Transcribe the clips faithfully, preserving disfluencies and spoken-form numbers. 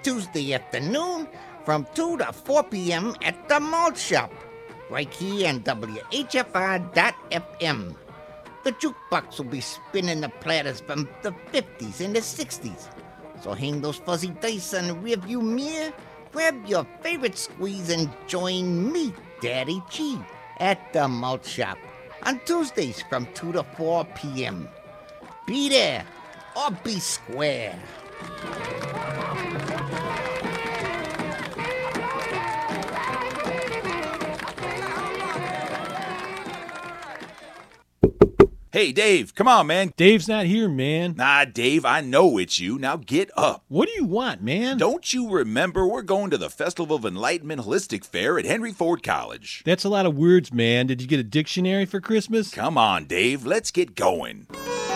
Tuesday afternoon from two to four p.m. at the Malt Shop, right here on W H F R dot F M. The jukebox will be spinning the platters from the fifties and the sixties. So hang those fuzzy dice on the rearview mirror, grab your favorite squeeze, and join me, Daddy G, at the Malt Shop on Tuesdays from two to four p.m. Be there or be square. Hey, Dave, come on, man. Dave's not here, man. Nah, Dave, I know it's you. Now get up. What do you want, man? Don't you remember we're going to the Festival of Enlightenment Holistic Fair at Henry Ford College? That's a lot of words, man. Did you get a dictionary for Christmas? Come on, Dave, let's get going.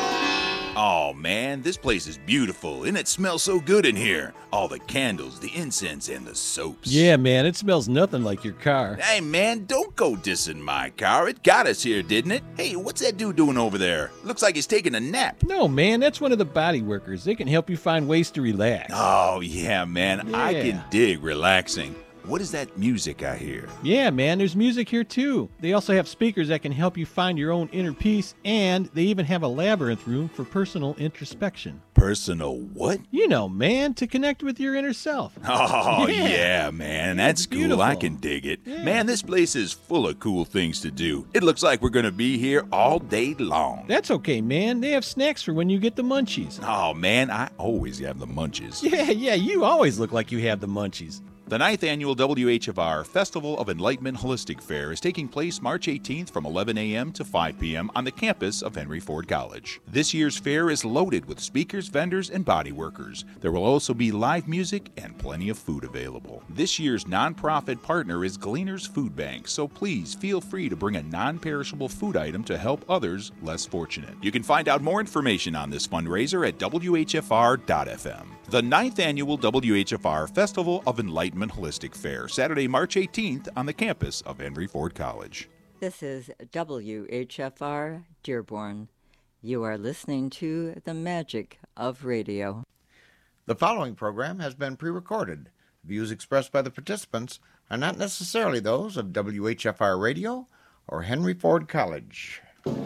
Oh, man, this place is beautiful, and it smells so good in here. All the candles, the incense, and the soaps. Yeah, man, it smells nothing like your car. Hey, man, don't go dissing my car. It got us here, didn't it? Hey, what's that dude doing over there? Looks like he's taking a nap. No, man, that's one of the body workers. They can help you find ways to relax. Oh, yeah, man, Yeah. I can dig relaxing. What is that music I hear? Yeah, man, there's music here, too. They also have speakers that can help you find your own inner peace, and they even have a labyrinth room for personal introspection. Personal what? You know, man, to connect with your inner self. Oh, Yeah. yeah, man. That's It's cool. beautiful. I can dig it. Yeah. Man, this place is full of cool things to do. It looks like we're going to be here all day long. That's okay, man. They have snacks for when you get the munchies. Oh, man, I always have the munchies. Yeah, yeah, you always look like you have the munchies. The ninth Annual W H F R Festival of Enlightenment Holistic Fair is taking place March eighteenth from eleven a.m. to five p.m. on the campus of Henry Ford College. This year's fair is loaded with speakers, vendors, and body workers. There will also be live music and plenty of food available. This year's nonprofit partner is Gleaners Food Bank, so please feel free to bring a non-perishable food item to help others less fortunate. You can find out more information on this fundraiser at W H F R dot F M. The ninth Annual W H F R Festival of Enlightenment Holistic Fair, Saturday, March eighteenth on the campus of Henry Ford College. This is W H F R Dearborn. You are listening to the magic of radio. The following program has been pre-recorded. Views expressed by the participants are not necessarily those of W H F R Radio or Henry Ford College.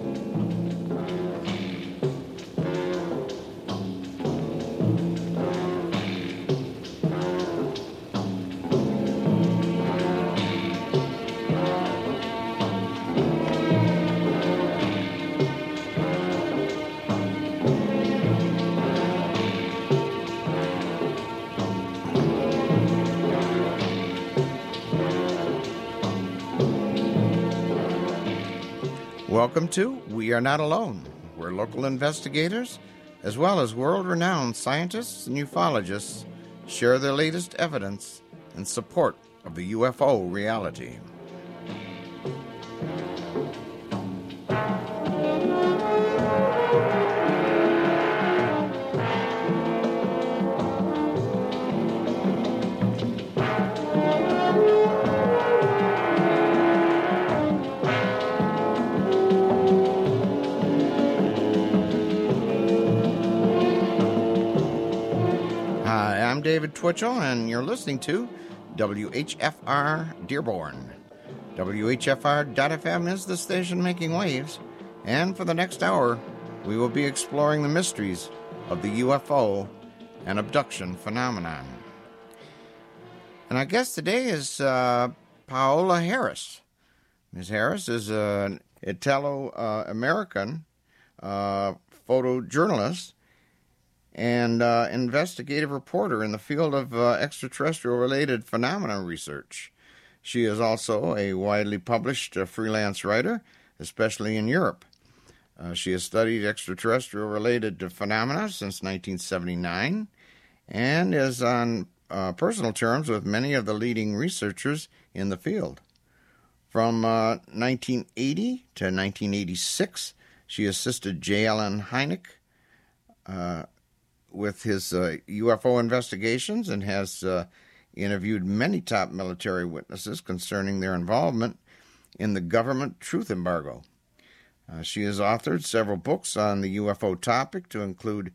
Welcome to We Are Not Alone, where local investigators, as well as world-renowned scientists and ufologists, share their latest evidence in support of the U F O reality. Hi, I'm David Twitchell, and you're listening to W H F R Dearborn. W H F R dot F M is the station making waves, and for the next hour, we will be exploring the mysteries of the U F O and abduction phenomenon. And our guest today is uh, Paola Harris. Miz Harris is an Italo-American uh, photojournalist and uh, investigative reporter in the field of uh, extraterrestrial-related phenomena research. She is also a widely published uh, freelance writer, especially in Europe. Uh, she has studied extraterrestrial-related phenomena since nineteen seventy-nine and is on uh, personal terms with many of the leading researchers in the field. From uh, nineteen eighty to nineteen eighty-six, she assisted J. Allen Hynek uh, with his uh, U F O investigations and has uh, interviewed many top military witnesses concerning their involvement in the government truth embargo. Uh, she has authored several books on the U F O topic, to include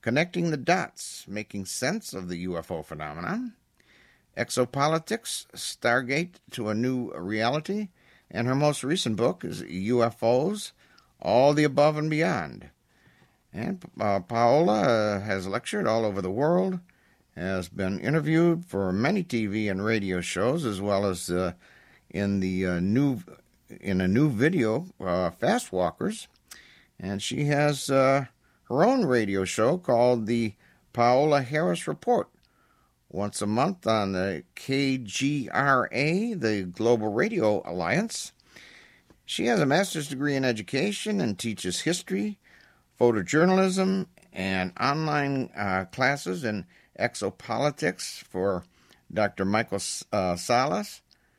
Connecting the Dots, Making Sense of the U F O Phenomenon, Exopolitics, Stargate to a New Reality, and her most recent book is U F Os, All the Above and Beyond. And uh, Paola uh, has lectured all over the world, has been interviewed for many T V and radio shows, as well as uh, in the uh, new in a new video, uh, Fast Walkers, and she has uh, her own radio show called the Paola Harris Report, once a month on the K G R A, the Global Radio Alliance. She has a master's degree in education and teaches history, photojournalism, and online uh, classes in exopolitics for Doctor Michael uh, Salas,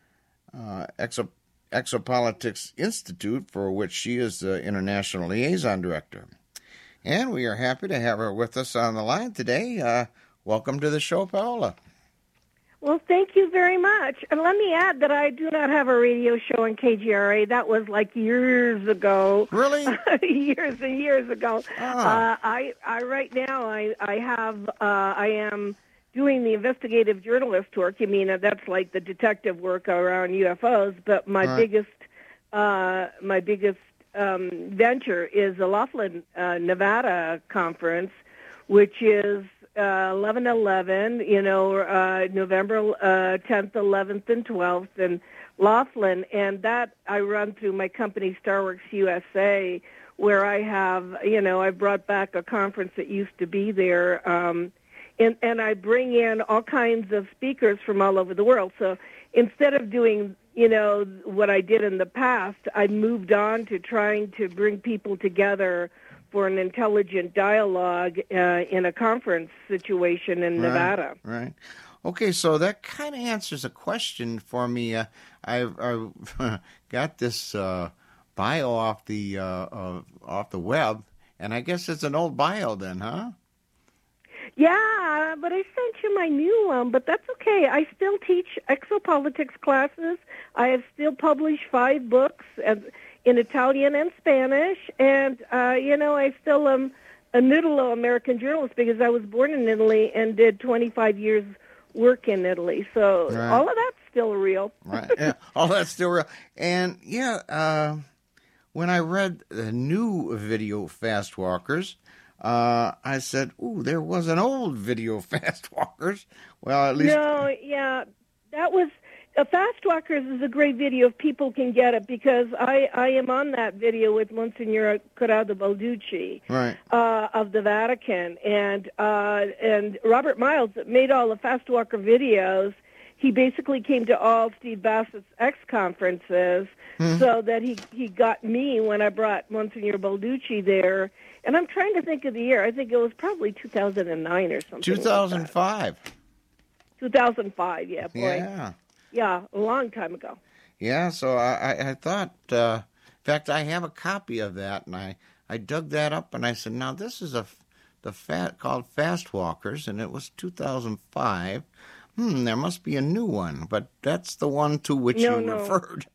uh, Exo- Exopolitics Institute, for which she is the International Liaison Director. And we are happy to have her with us on the line today. Uh, welcome to the show, Paola. Well, thank you very much. And let me add that I do not have a radio show on K G R A. That was like years ago. Really? years and years ago. Ah. Uh, I, I right now I, I have uh, I am doing the investigative journalist work. You mean uh, that's like the detective work around U F Os. But my Right. biggest uh, my biggest um, venture is the Laughlin, uh, Nevada conference, which is Uh, eleven eleven, you know, uh, November uh, tenth, eleventh, and twelfth in Laughlin, and that I run through my company, Starworks U S A, where I have, you know, I brought back a conference that used to be there, um, and, and I bring in all kinds of speakers from all over the world. So instead of doing, you know, what I did in the past, I moved on to trying to bring people together for an intelligent dialogue uh, in a conference situation in Right, Nevada. Right. Okay, so that kind of answers a question for me. Uh, I've, I've got this uh, bio off the uh, uh, off the web, and I guess it's an old bio then, huh? Yeah, but I sent you my new one, but that's okay. I still teach exopolitics classes. I have still published five books and in Italian and Spanish, and, uh, you know, I still am a noodle American journalist because I was born in Italy and did twenty-five years work in Italy. So Right. all of that's still real. Right. Yeah. All that's still real. And, yeah, uh, when I read the new video Fast Walkers, uh, I said, ooh, there was an old video Fast Walkers. Well, at least... No, yeah, that was... Uh, Fast Walkers is a great video if people can get it, because I, I am on that video with Monsignor Corrado Balducci Right. uh, of the Vatican. And uh, and Robert Miles, that made all the Fast Walker videos, he basically came to all Steve Bassett's X conferences Mm-hmm. so that he, he got me when I brought Monsignor Balducci there. And I'm trying to think of the year. I think it was probably two thousand nine or something. two thousand five. Like two thousand five, yeah, boy. Yeah. Yeah, a long time ago. Yeah, so I, I, I thought, uh, in fact, I have a copy of that, and I, I dug that up, and I said, now this is a, the fat called Fast Walkers, and it was two thousand five. Hmm, there must be a new one, but that's the one to which No, you no. referred.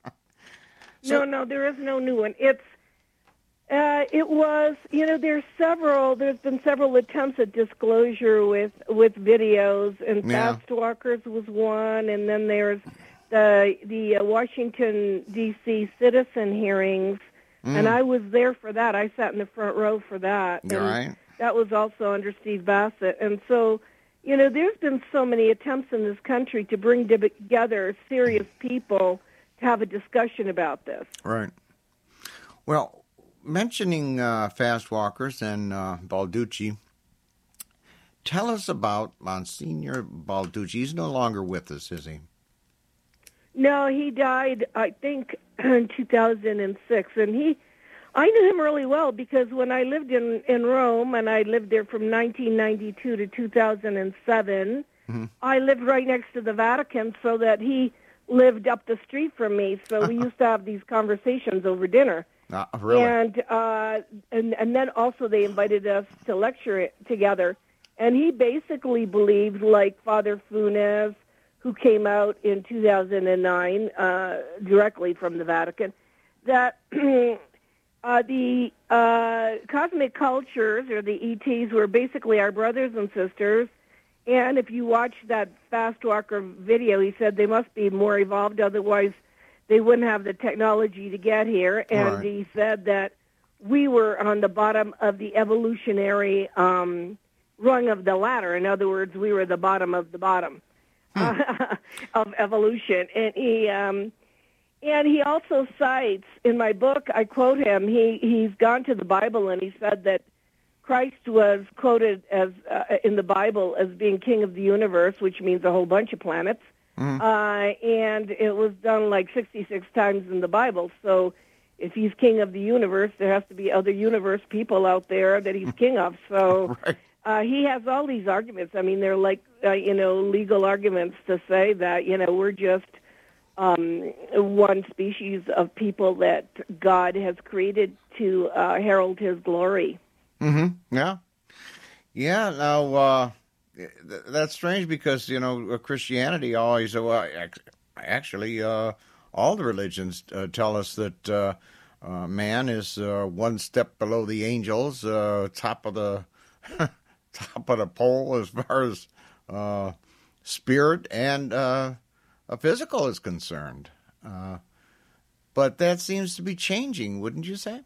no, no, there is no new one. It's, uh, it was, you know, there's several, there's been several attempts at disclosure with, with videos, and Yeah. Fast Walkers was one, and then there's the, the uh, Washington, D C citizen hearings, and I was there for that. I sat in the front row for that. And Right. that was also under Steve Bassett. And so, you know, there's been so many attempts in this country to bring together serious people to have a discussion about this. Right. Well, mentioning uh, Fast Walkers and uh, Balducci, tell us about Monsignor Balducci. He's no longer with us, is he? No, he died, I think, in two thousand six, and he, I knew him really well because when I lived in, in Rome, and I lived there from nineteen ninety-two to two thousand seven, mm-hmm. I lived right next to the Vatican, so that he lived up the street from me, so we used to have these conversations over dinner. Uh, really? And, uh, and and then also they invited us to lecture it together, and he basically believed, like Father Funes, who came out in two thousand nine uh, directly from the Vatican, that Uh, the uh, cosmic cultures, or the E Ts, were basically our brothers and sisters. And if you watch that Fast Walker video, he said they must be more evolved, otherwise they wouldn't have the technology to get here. And Right. he said that we were on the bottom of the evolutionary um, rung of the ladder. In other words, we were the bottom of the bottom uh, of evolution. And he... Um, And he also cites, in my book, I quote him, he, he's gone to the Bible and he said that Christ was quoted as uh, in the Bible as being king of the universe, which means a whole bunch of planets. Mm. Uh, and it was done like sixty-six times in the Bible. So if he's king of the universe, there has to be other universe people out there that he's king of. So Right. uh, he has all these arguments. I mean, they're like, uh, you know, legal arguments to say that, you know, we're just... Um, one species of people that God has created to uh, herald His glory. Mm-hmm. Yeah. Yeah. Now, uh, th- that's strange because, you know, Christianity always, well, actually, uh, all the religions uh, tell us that uh, uh, man is uh, one step below the angels, uh, top of the top of the pole as far as uh, spirit and uh, a physical is concerned. Uh, but that seems to be changing, wouldn't you say?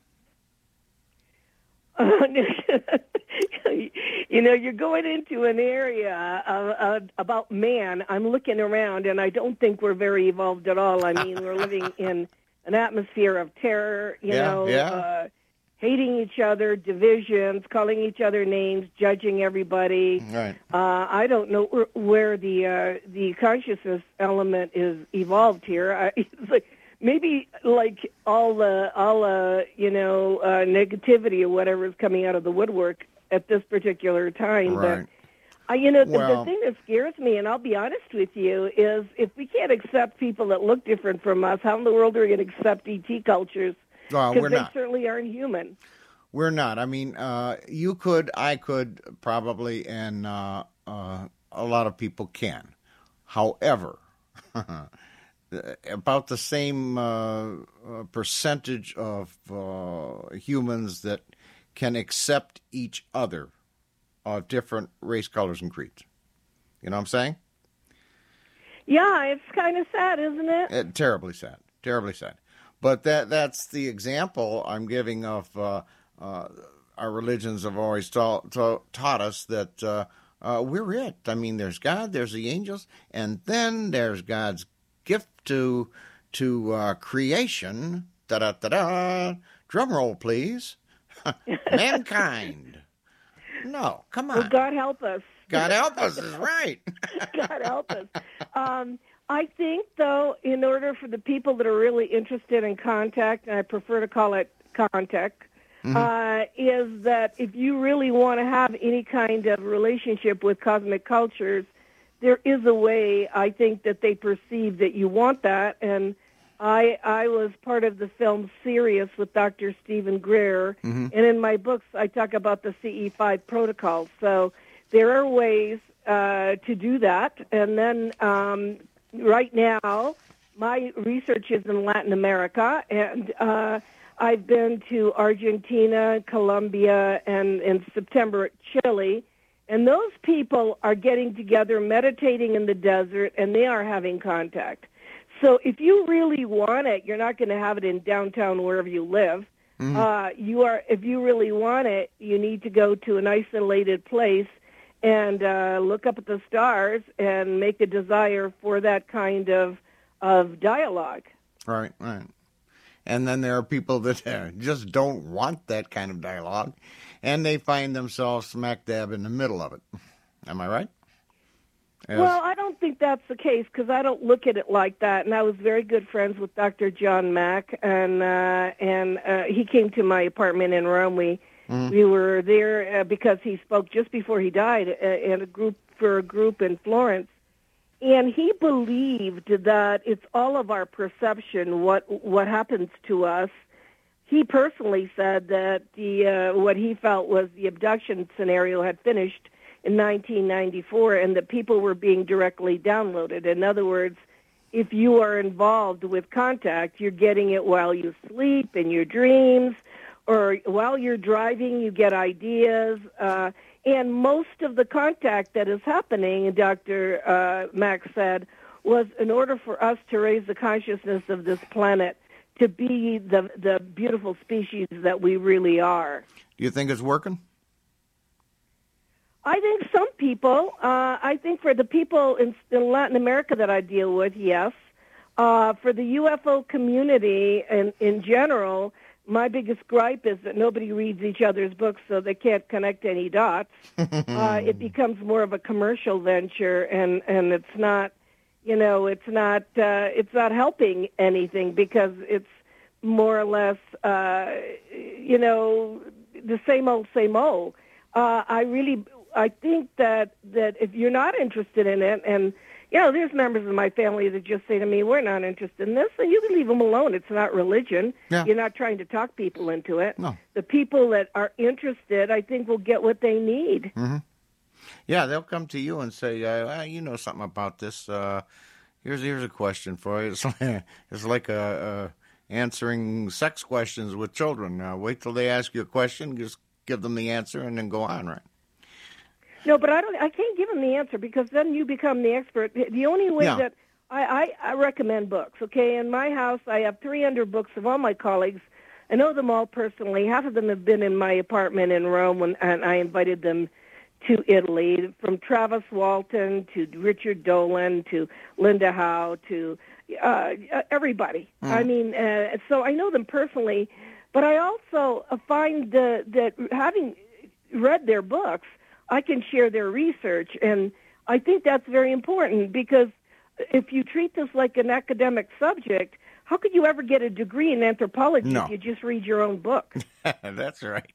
Uh, you know, you're going into an area uh, uh, about man. I'm looking around, and I don't think we're very evolved at all. I mean, we're living in an atmosphere of terror, you Yeah, know, yeah. Uh, hating each other, divisions, calling each other names, judging everybody. Right. Uh, I don't know where, where the uh, the consciousness element is evolved here. I, it's like maybe like all the all uh, you know uh, negativity or whatever is coming out of the woodwork at this particular time. Right. But uh, you know, the, Well- the thing that scares me, and I'll be honest with you, is if we can't accept people that look different from us, how in the world are we going to accept E T cultures? Well, Because we're they not. certainly aren't human. We're not. I mean, uh, you could, I could, probably, and uh, uh, a lot of people can. However, about the same uh, uh, percentage of uh, humans that can accept each other of different race, colors, and creeds. You know what I'm saying? Yeah, it's kind of sad, isn't it? Uh, terribly sad. Terribly sad. But that that's the example I'm giving of uh, uh, our religions have always taught, taught, taught us that uh, uh, we're it. I mean, there's God, there's the angels, and then there's God's gift to to uh, creation. Da da da da. Drum roll, please. Mankind. No, come on. Well, God help us. God help us is right. God help us. Um, I think, though, in order for the people that are really interested in contact, and I prefer to call it contact, mm-hmm. uh, is that if you really want to have any kind of relationship with cosmic cultures, there is a way, I think, that they perceive that you want that. And I I was part of the film Sirius with Doctor Stephen Greer, mm-hmm. and in my books I talk about the C E five protocol. So there are ways uh, to do that. And then um, right now, my research is in Latin America, and uh, I've been to Argentina, Colombia, and in September Chile. And those people are getting together, meditating in the desert, and they are having contact. So if you really want it, you're not going to have it in downtown wherever you live. Mm-hmm. Uh, you are, if you really want it, you need to go to an isolated place and uh, look up at the stars and make a desire for that kind of of dialogue. Right, right. And then there are people that uh, just don't want that kind of dialogue, and they find themselves smack dab in the middle of it. Am I right? As... Well, I don't think that's the case because I don't look at it like that. And I was very good friends with Doctor John Mack, and uh, and uh, he came to my apartment in Rome. We mm-hmm. we were there uh, because he spoke just before he died uh, in a group for a group in Florence. And he believed that it's all of our perception, what what happens to us. He personally said that the uh, what he felt was the abduction scenario had finished in nineteen ninety-four, and that people were being directly downloaded. In other words, if you are involved with contact, you're getting it while you sleep, in your dreams, or while you're driving, you get ideas. Uh, and most of the contact that is happening, Doctor Uh, Max said, was in order for us to raise the consciousness of this planet to be the the beautiful species that we really are. Do you think it's working? I think some people, uh, I think for the people in, in Latin America that I deal with, yes. Uh, for the U F O community and in general, my biggest gripe is that nobody reads each other's books, so they can't connect any dots. uh, it becomes more of a commercial venture, and, and it's not, you know, it's not uh, it's not helping anything because it's more or less, uh, you know, the same old, same old. Uh, I really, I think that that if you're not interested in it, and you know, there's members of my family that just say to me, we're not interested in this, and you can leave them alone. It's not religion. Yeah. You're not trying to talk people into it. No. The people that are interested, I think, will get what they need. Mm-hmm. Yeah, they'll come to you and say, uh, well, you know something about this. Uh, here's here's a question for you. It's like, it's like a, a answering sex questions with children. Uh, wait till they ask you a question, just give them the answer, and then go on, right? No, but I don't. I can't give them the answer because then you become the expert. The only way Yeah. that I, I, I recommend books. Okay, in my house, I have three hundred books of all my colleagues. I know them all personally. Half of them have been in my apartment in Rome, when, and I invited them to Italy. From Travis Walton to Richard Dolan to Linda Howe to uh, everybody. Mm. I mean, uh, so I know them personally, but I also find uh, that having read their books, I can share their research, and I think that's very important because if you treat this like an academic subject, how could you ever get a degree in anthropology No. if you just read your own book? That's right.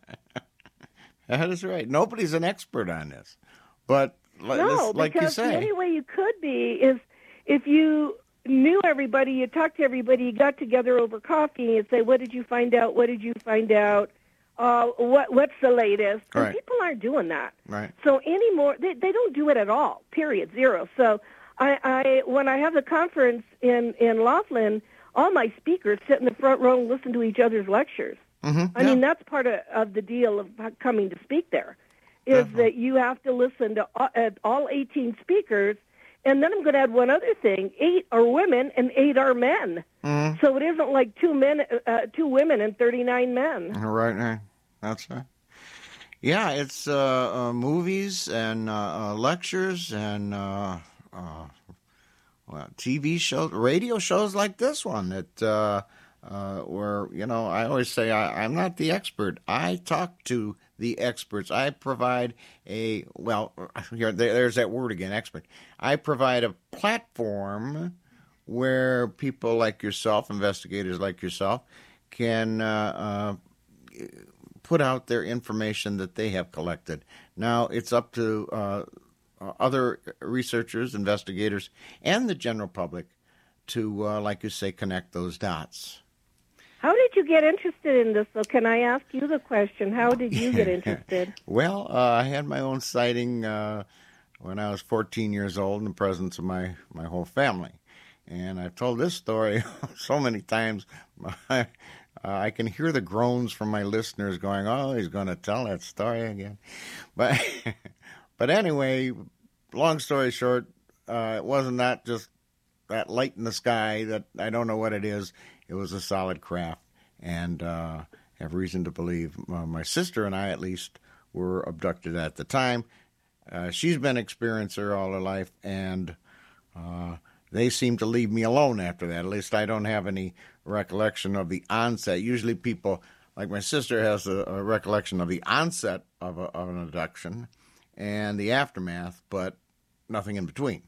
That is right. Nobody's an expert on this. But li- No, this, like you because the say, only way you could be is if you knew everybody, you talked to everybody, you got together over coffee and say, what did you find out, what did you find out? Uh, what what's the latest? And Right. people aren't doing that. right? So anymore, they they don't do it at all. Period. Zero. So I, I when I have the conference in in Laughlin, all my speakers sit in the front row and listen to each other's lectures. Mm-hmm. I mean, that's part of, of the deal of coming to speak there, is Definitely. that you have to listen to all, uh, all eighteen speakers. And then I'm going to add one other thing: eight are women and eight are men. Mm-hmm. So it isn't like two men, uh, two women and thirty-nine men. Right, right. That's right. Yeah, it's uh, uh, movies and uh, uh, lectures and uh, uh, well, T V shows, radio shows like this one that uh, uh, where, you know, I always say I, I'm not the expert. I talk to the experts. I provide a, well, here, there, there's that word again, expert. I provide a platform where people like yourself, investigators like yourself, can uh, uh, put out their information that they have collected. Now it's up to uh, other researchers, investigators, and the general public to, uh, like you say, connect those dots. How did you get interested in this? So can I ask you the question? How did you get interested? Well, uh, I had my own sighting uh, when I was fourteen years old in the presence of my, my whole family. And I've told this story so many times, uh, I can hear the groans from my listeners going, oh, he's going to tell that story again. But but anyway, long story short, uh, it wasn't that just that light in the sky that I don't know what it is. It was a solid craft. And uh, I have reason to believe uh, my sister and I, at least, were abducted at the time. Uh, she's been an experiencer all her life, and uh, they seem to leave me alone after that. At least I don't have any recollection of the onset. Usually people, like my sister, has a, a recollection of the onset of, a, of an abduction and the aftermath, but nothing in between.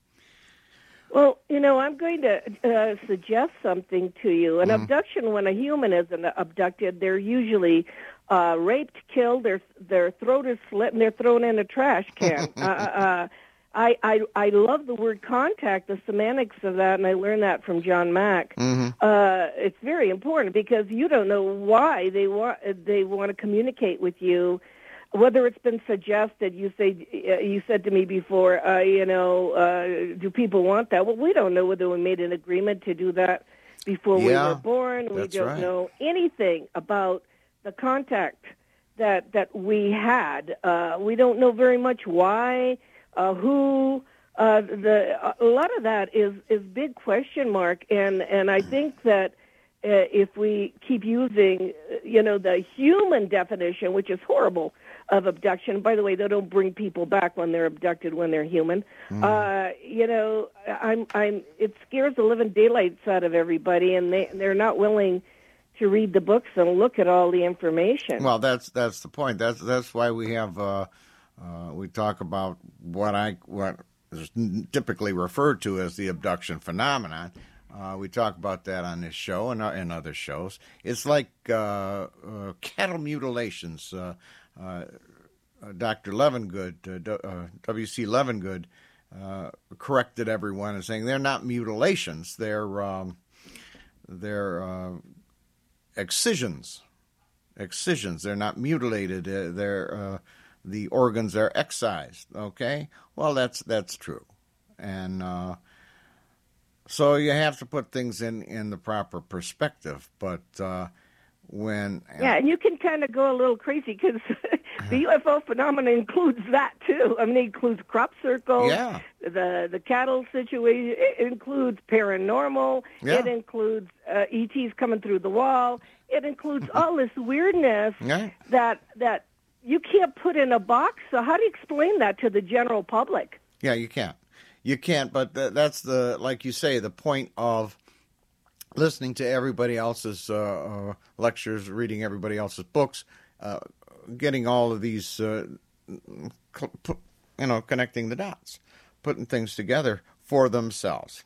Well, you know, I'm going to uh, suggest something to you. An Mhm. abduction, when a human is an abducted, they're usually uh, raped, killed, their their throat is slit, and they're thrown in a trash can. uh, uh, I, I I love the word contact, the semantics of that, and I learned that from John Mack. Mm-hmm. Uh, it's very important because you don't know why they want they want to communicate with you. Whether it's been suggested, you say uh, you said to me before, uh, you know, uh, do people want that? Well, we don't know whether we made an agreement to do that before Yeah, we were born. We that's don't right. know anything about the contact that that we had. Uh, we don't know very much why, uh, who. Uh, the a lot of that is is big question mark, and and I think that uh, if we keep using, you know, the human definition, which is horrible, of abduction. By the way, they don't bring people back when they're abducted when they're human. Mm. Uh, you know, I'm I'm. It scares the living daylights out of everybody, and they they're not willing to read the books and look at all the information. Well, that's that's the point. That's that's why we have uh, uh, we talk about what I what is typically referred to as the abduction phenomenon. Uh, we talk about that on this show and, uh, and other shows. It's like uh, uh, cattle mutilations. Uh, uh, Doctor Levengood, uh, uh, W C Levengood, uh, corrected everyone and saying they're not mutilations. They're um, they're uh, excisions. Excisions. They're not mutilated. Uh, they're uh, the organs are excised. Okay. Well, that's that's true, and. Uh, So you have to put things in, in the proper perspective, but uh, when... Yeah, and you can kind of go a little crazy because the U F O phenomenon includes that, too. I mean, it includes crop circles, yeah. the, the cattle situation, it includes paranormal, yeah. it includes uh, E Ts coming through the wall, it includes all this weirdness yeah. that that you can't put in a box. So how do you explain that to the general public? Yeah, you can't. You can't, but th- that's the, like you say, the point of listening to everybody else's uh, uh, lectures, reading everybody else's books, uh, getting all of these, uh, cl- pu- you know, connecting the dots, putting things together for themselves.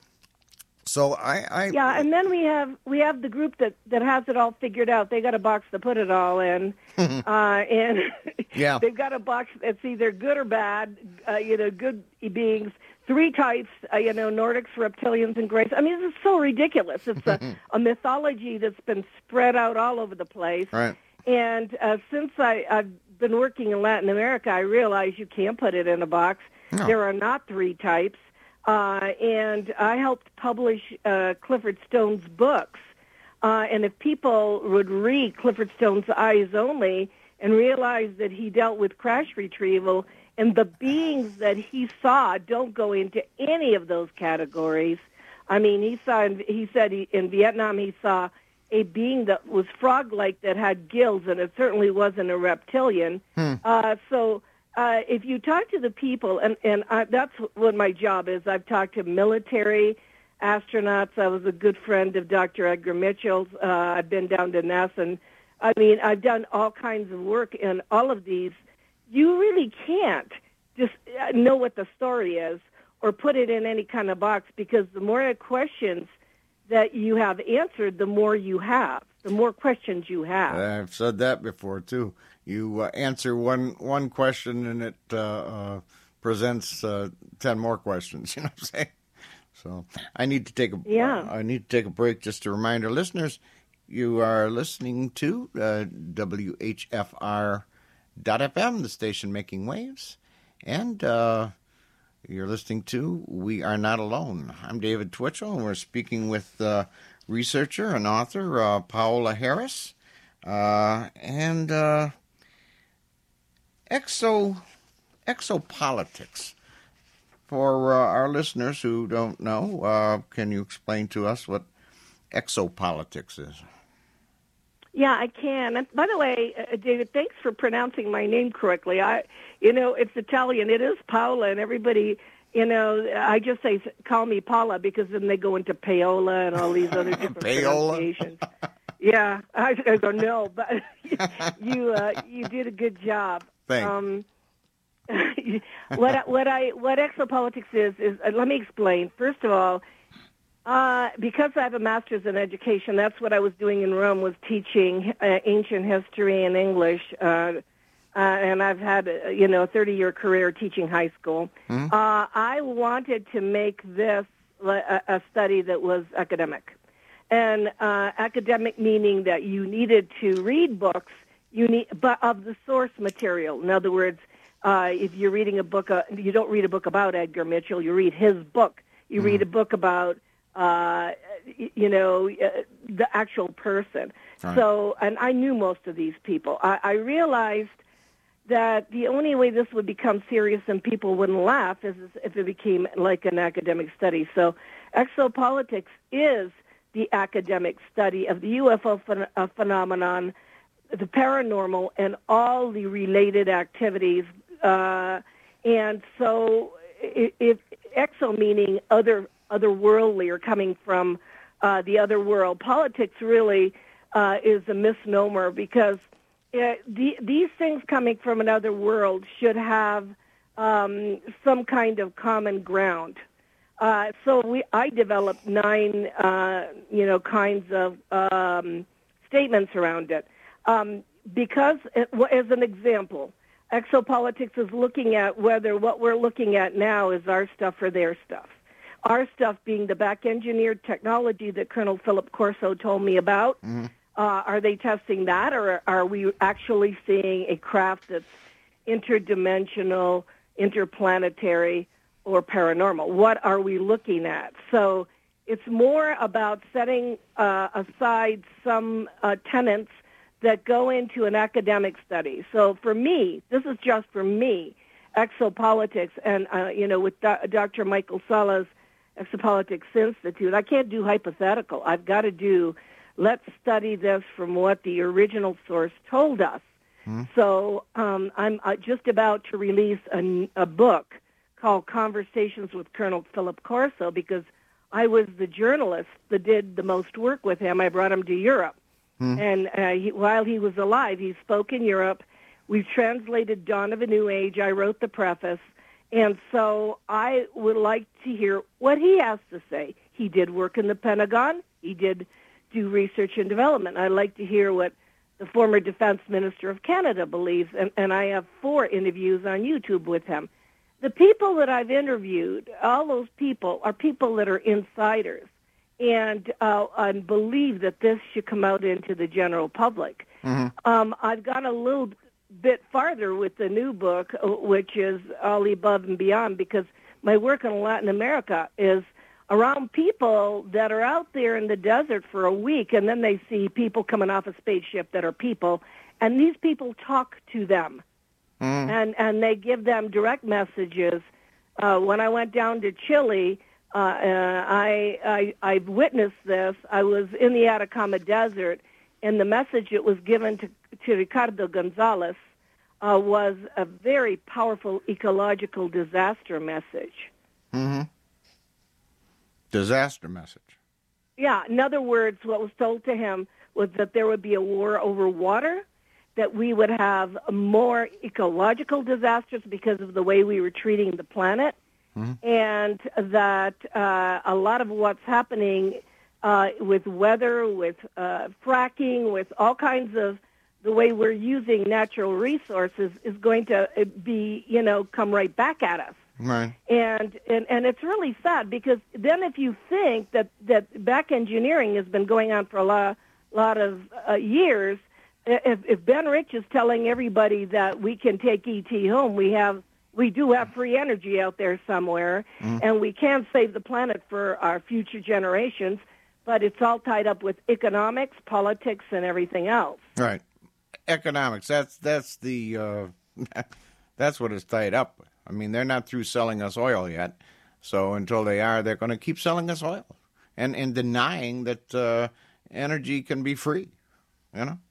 So I, I yeah, and then we have we have the group that, that has it all figured out. They got a box to put it all in, uh, and yeah. they've got a box that's either good or bad. Uh, you know, good beings. Three types, uh, you know, Nordics, reptilians, and Greys. I mean, this is so ridiculous. It's a, a mythology that's been spread out all over the place. Right. And uh, since I, I've been working in Latin America, I realize you can't put it in a box. No. There are not three types. Uh, and I helped publish uh, Clifford Stone's books. Uh, and if people would read Clifford Stone's Eyes Only and realize that he dealt with crash retrieval, and the beings that he saw don't go into any of those categories. I mean, he saw. He said he, in Vietnam he saw a being that was frog-like that had gills, and it certainly wasn't a reptilian. Hmm. Uh, so uh, if you talk to the people, and, and I, that's what my job is. I've talked to military astronauts. I was a good friend of Doctor Edgar Mitchell's. Uh, I've been down to NASA. And, I mean, I've done all kinds of work in all of these. You really can't just know what the story is or put it in any kind of box, because the more questions that you have answered, the more you have, the more questions you have. I've said that before, too. You uh, answer one one question and it uh, uh, presents uh, ten more questions, you know what I'm saying? So I need to take a, yeah. uh, I need to take a break just to remind our listeners, you are listening to uh, W H F R Dot F M, the station making waves, and uh, you're listening to We Are Not Alone. I'm David Twitchell, and we're speaking with uh, researcher and author uh, Paola Harris, uh, and uh, exo exopolitics. For uh, our listeners who don't know, uh, can you explain to us what exopolitics is? Yeah, I can. And by the way, uh, David, thanks for pronouncing my name correctly. I, you know, it's Italian. It is Paola, and everybody, you know, I just say call me Paola because then they go into paola and all these other different pronunciations. Yeah, I, I go no, but you uh, you did a good job. Thanks. Um, what what I what exopolitics is is uh, let me explain. First of all. Uh, because I have a master's in education, that's what I was doing in Rome, was teaching uh, ancient history and English. Uh, uh, and I've had, uh, you know, a thirty-year career teaching high school. Mm-hmm. Uh, I wanted to make this a, a study that was academic. And uh, academic meaning that you needed to read books you need, but of the source material. In other words, uh, if you're reading a book, uh, you don't read a book about Edgar Mitchell, you read his book. You mm-hmm. read a book about... Uh, you know, uh, the actual person. Right. So, and I knew most of these people. I, I realized that the only way this would become serious and people wouldn't laugh is if it became like an academic study. So exopolitics is the academic study of the U F O phen- uh, phenomenon, the paranormal, and all the related activities. Uh, and so if, if exo meaning other otherworldly or coming from uh, the other world, politics really uh, is a misnomer because Uh, the, these things coming from another world should have um, some kind of common ground. Uh, so we, I developed nine, uh, you know, kinds of um, statements around it. Um, because, it, as an example, exopolitics is looking at whether what we're looking at now is our stuff or their stuff. Our stuff being the back-engineered technology that Colonel Philip Corso told me about. Mm-hmm. Uh, are they testing that, or are we actually seeing a craft that's interdimensional, interplanetary, or paranormal? What are we looking at? So it's more about setting uh, aside some uh, tenets that go into an academic study. So for me, this is just for me, exopolitics, and, uh, you know, with Do- Doctor Michael Sala's Exopolitics Institute, I can't do hypothetical. I've got to do... Let's study this from what the original source told us. Mm-hmm. So um, I'm uh, just about to release a, a book called Conversations with Colonel Philip Corso because I was the journalist that did the most work with him. I brought him to Europe. Mm-hmm. And uh, he, while he was alive, he spoke in Europe. We've translated Dawn of a New Age. I wrote the preface. And so I would like to hear what he has to say. He did work in the Pentagon. He did do research and development. I'd like to hear what the former Defense Minister of Canada believes, and, and I have four interviews on YouTube with him. The people that I've interviewed, all those people, are people that are insiders and, uh, and believe that this should come out into the general public. Mm-hmm. Um, I've gone a little bit farther with the new book, which is All the Above and Beyond, because my work in Latin America is around people that are out there in the desert for a week, and then they see people coming off a spaceship that are people, and these people talk to them, mm. and and they give them direct messages. Uh, when I went down to Chile, uh, uh, I, I I witnessed this. I was in the Atacama Desert, and the message that was given to, to Ricardo Gonzalez uh, was a very powerful ecological disaster message. Mm-hmm. Disaster message. Yeah, in other words, what was told to him was that there would be a war over water, that we would have more ecological disasters because of the way we were treating the planet, mm-hmm. and that uh, a lot of what's happening uh, with weather, with uh, fracking, with all kinds of the way we're using natural resources is going to be, you know, come right back at us. Right. And, and and it's really sad because then if you think that, that back engineering has been going on for a lot, lot of uh, years, if, if Ben Rich is telling everybody that we can take E T home, we have we do have free energy out there somewhere, mm. and we can save the planet for our future generations, but it's all tied up with economics, politics, and everything else. Right. Economics, that's that's the uh, that's what it's tied up with. I mean, they're not through selling us oil yet, so until they are, they're going to keep selling us oil and, and denying that uh, energy can be free, you know?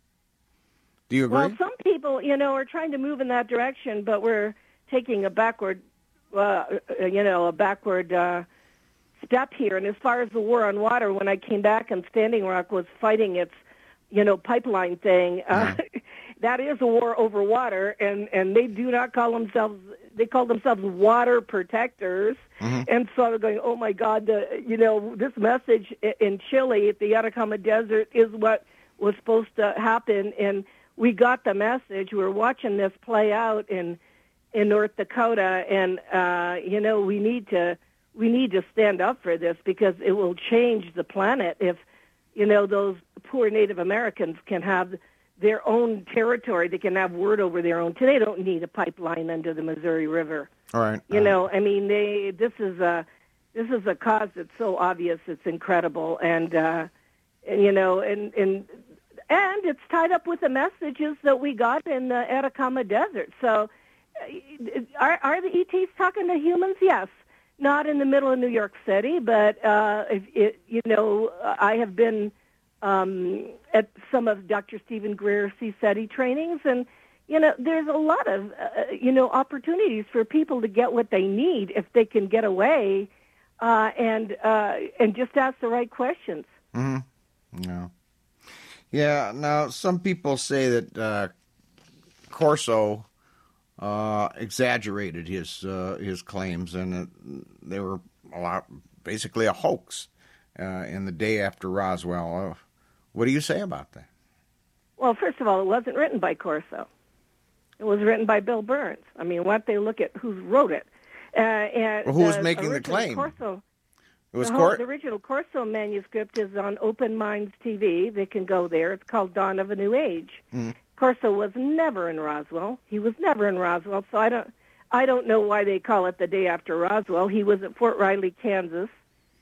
Do you agree? Well, some people, you know, are trying to move in that direction, but we're taking a backward, uh, you know, a backward uh, step here. And as far as the war on water, when I came back and Standing Rock was fighting its, you know, pipeline thing, uh, mm. that is a war over water, and, and they do not call themselves, they call themselves water protectors. Mm-hmm. And so I was going, oh, my God, the, you know, this message in Chile at the Atacama Desert is what was supposed to happen, and we got the message. We're watching this play out in in North Dakota, and, uh, you know, we need to we need to stand up for this because it will change the planet if, you know, those poor Native Americans can have their own territory. They can have word over their own. They don't need a pipeline under the Missouri River. All right. You know, I mean, they. This is a this is a cause that's so obvious. It's incredible, and uh, and you know, and and and it's tied up with the messages that we got in the Atacama Desert. So uh, are, are the E Ts talking to humans? Yes. Not in the middle of New York City, but, uh, if it, you know, I have been um, at some of Doctor Stephen Greer CSETI trainings, and, you know, there's a lot of, uh, you know, opportunities for people to get what they need if they can get away uh, and uh, and just ask the right questions. Mm-hmm. No. Yeah, now some people say that uh, Corso Uh, exaggerated his uh, his claims, and uh, they were a lot, basically a hoax uh, in the day after Roswell. Uh, what do you say about that? Well, first of all, it wasn't written by Corso. It was written by Bill Burns. I mean, why don't they look at who wrote it? Uh, and well, who was the making the claim? Corso, it was the, Cor- whole, the original Corso manuscript is on Open Minds T V. They can go there. It's called Dawn of a New Age. Mm. Corso was never in Roswell. He was never in Roswell, so I don't, I don't know why they call it the day after Roswell. He was at Fort Riley, Kansas.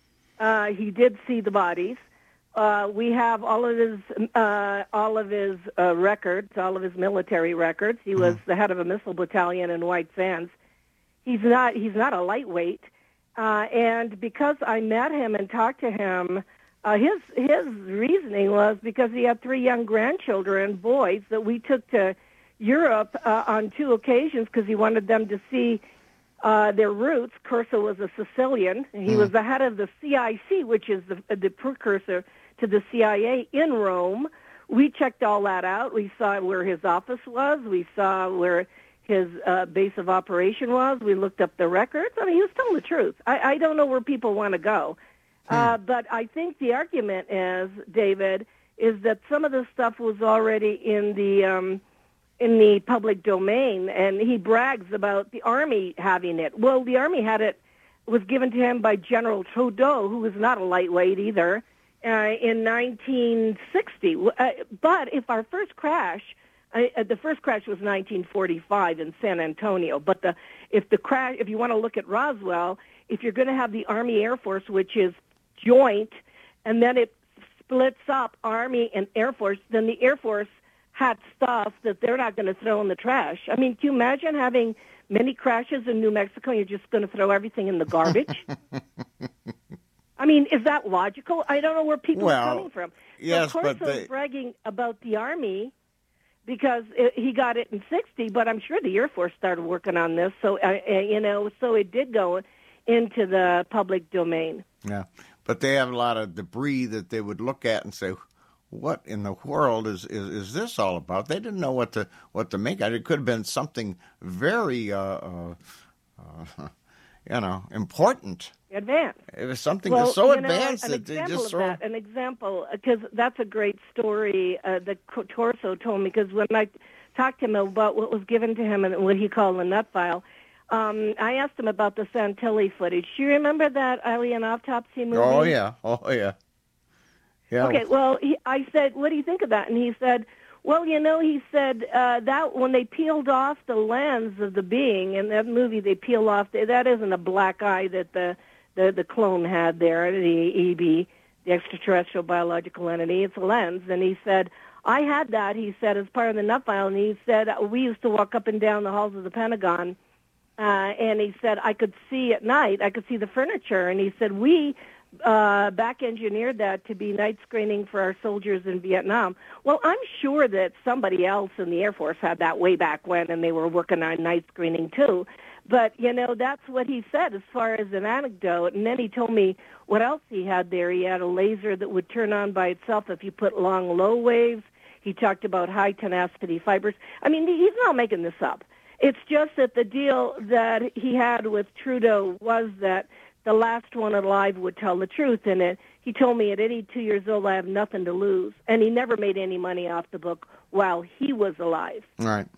Uh, he did see the bodies. Uh, we have all of his, uh, all of his uh, records, all of his military records. He was mm-hmm. the head of a missile battalion in White Sands. He's not, he's not a lightweight. Uh, and because I met him and talked to him. Uh, his his reasoning was because he had three young grandchildren, boys, that we took to Europe uh, on two occasions because he wanted them to see uh, their roots. Corso was a Sicilian. He mm. was the head of the C I C, which is the, the precursor to the C I A in Rome. We checked all that out. We saw where his office was. We saw where his uh, base of operation was. We looked up the records. I mean, he was telling the truth. I, I don't know where people want to go. Uh, but I think the argument is, David, is that some of the stuff was already in the um, in the public domain, and he brags about the Army having it. Well, the Army had it, was given to him by General Trudeau, who was not a lightweight either, uh, in nineteen sixty. Uh, but if our first crash, uh, the first crash was nineteen forty-five in San Antonio, but the if the crash, if you want to look at Roswell, if you're going to have the Army Air Force, which is joint, and then it splits up Army and Air Force, then the Air Force had stuff that they're not going to throw in the trash. I mean, can you imagine having many crashes in New Mexico and you're just going to throw everything in the garbage? I mean, is that logical? I don't know where people well, are coming from. Yes, so but Corso's they... bragging about the Army because it, he got it in sixty, but I'm sure the Air Force started working on this, so, uh, you know, so it did go into the public domain. Yeah. But they have a lot of debris that they would look at and say, "What in the world is, is, is this all about?" They didn't know what to what to make of it. It could have been something very, uh, uh, uh, you know, important. Advanced. It was something well, so you know, advanced an that they example just of sort that, an example, because that's a great story uh, that Corso told me. Because when I talked to him about what was given to him and what he called the nut file. Um, I asked him about the Santilli footage. Do you remember that alien autopsy movie? Oh, yeah. Oh, yeah. Yeah. Okay, well, he, I said, what do you think of that? And he said, well, you know, he said uh, that when they peeled off the lens of the being, in that movie they peel off, the, that isn't a black eye that the, the, the clone had there, the E B, the extraterrestrial biological entity. It's a lens. And he said, I had that, he said, as part of the nut file. And he said, we used to walk up and down the halls of the Pentagon. Uh, and he said, I could see at night, I could see the furniture. And he said, we uh, back-engineered that to be night screening for our soldiers in Vietnam. Well, I'm sure that somebody else in the Air Force had that way back when, and they were working on night screening too. But, you know, that's what he said as far as an anecdote. And then he told me what else he had there. He had a laser that would turn on by itself if you put long, low waves. He talked about high-tenacity fibers. I mean, he's not making this up. It's just that the deal that he had with Trudeau was that the last one alive would tell the truth. And it, he told me at eighty-two years old, I have nothing to lose. And he never made any money off the book while he was alive. Right.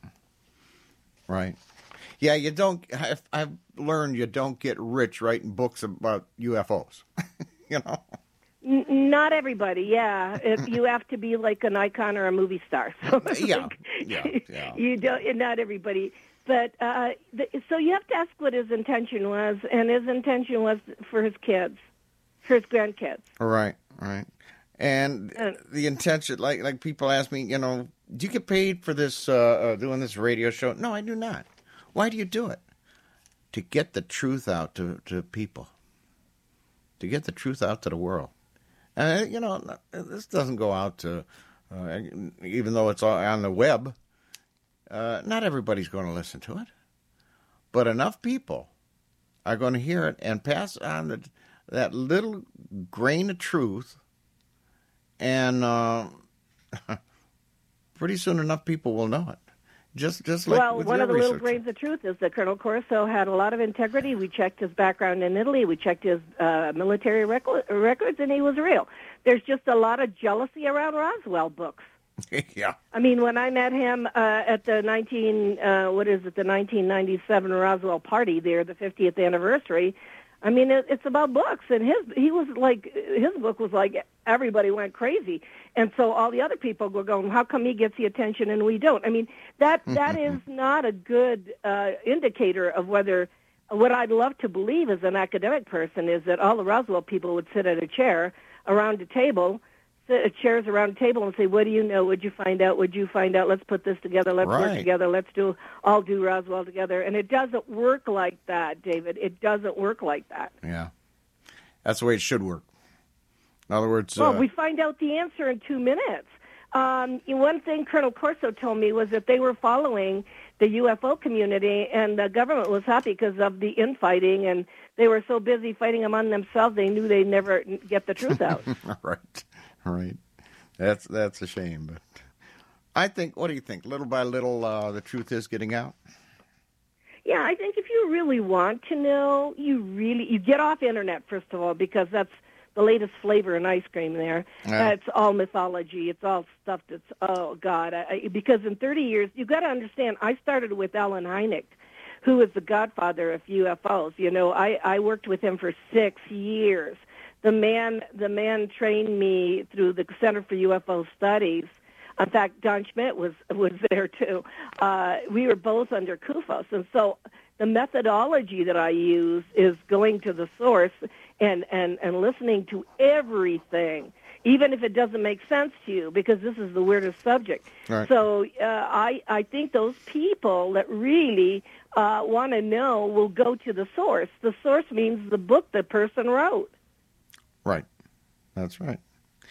Right. Yeah, you don't, I've, I've learned you don't get rich writing books about U F Os, you know? N- not everybody, yeah. If you have to be like an icon or a movie star. So yeah, like, yeah, yeah. You don't, not everybody. But uh, the, so you have to ask what his intention was, and his intention was for his kids, for his grandkids. Right, right. And the intention, like like people ask me, you know, do you get paid for this, uh, uh, doing this radio show? No, I do not. Why do you do it? To get the truth out to, to people. To get the truth out to the world. Uh, you know, this doesn't go out to, uh, even though it's on the web, uh, not everybody's going to listen to it. But enough people are going to hear it and pass on the, that little grain of truth, and uh, pretty soon enough people will know it. Just, just like well, with one your of the research. little grains of truth is that Colonel Corso had a lot of integrity. We checked his background in Italy. We checked his uh, military rec- records, and he was real. There's just a lot of jealousy around Roswell books. Yeah. I mean, when I met him uh, at the nineteen, uh, what is it, the nineteen ninety-seven Roswell party there, the fiftieth anniversary. I mean, it, it's about books, and his he was like his book was like everybody went crazy, and so all the other people were going, how come he gets the attention and we don't? I mean, that that is not a good uh, indicator of whether. What I'd love to believe as an academic person is that all the Roswell people would sit at a chair around a table, sit at chairs around a table, and say, "What do you know? What'd you find out? What'd you find out? Let's put this together. Let's Right. work together. Let's do all do Roswell together." And it doesn't work like that, David. It doesn't work like that. Yeah. That's the way it should work. In other words, Well, uh, we find out the answer in two minutes. Um, one thing Colonel Corso told me was that they were following the U F O community, and the government was happy because of the infighting, and they were so busy fighting among themselves, they knew they'd never get the truth out. right, right. That's that's a shame, but I think. What do you think? Little by little, uh, the truth is getting out. Yeah, I think if you really want to know, you really you get off internet first of all, because that's the latest flavor in ice cream there. Yeah. Uh, it's all mythology. It's all stuff that's, oh, God. I, I, because in thirty years, you've got to understand, I started with Alan Hynek, who is the godfather of U F Os. You know, I, I worked with him for six years. The man, the man trained me through the Center for U F O Studies. In fact, Don Schmidt was, was there, too. Uh, we were both under C U F O S. And so the methodology that I use is going to the source and, and, and listening to everything, even if it doesn't make sense to you, because this is the weirdest subject. Right. So uh, I, I think those people that really uh, want to know will go to the source. The source means the book the person wrote. Right. That's right.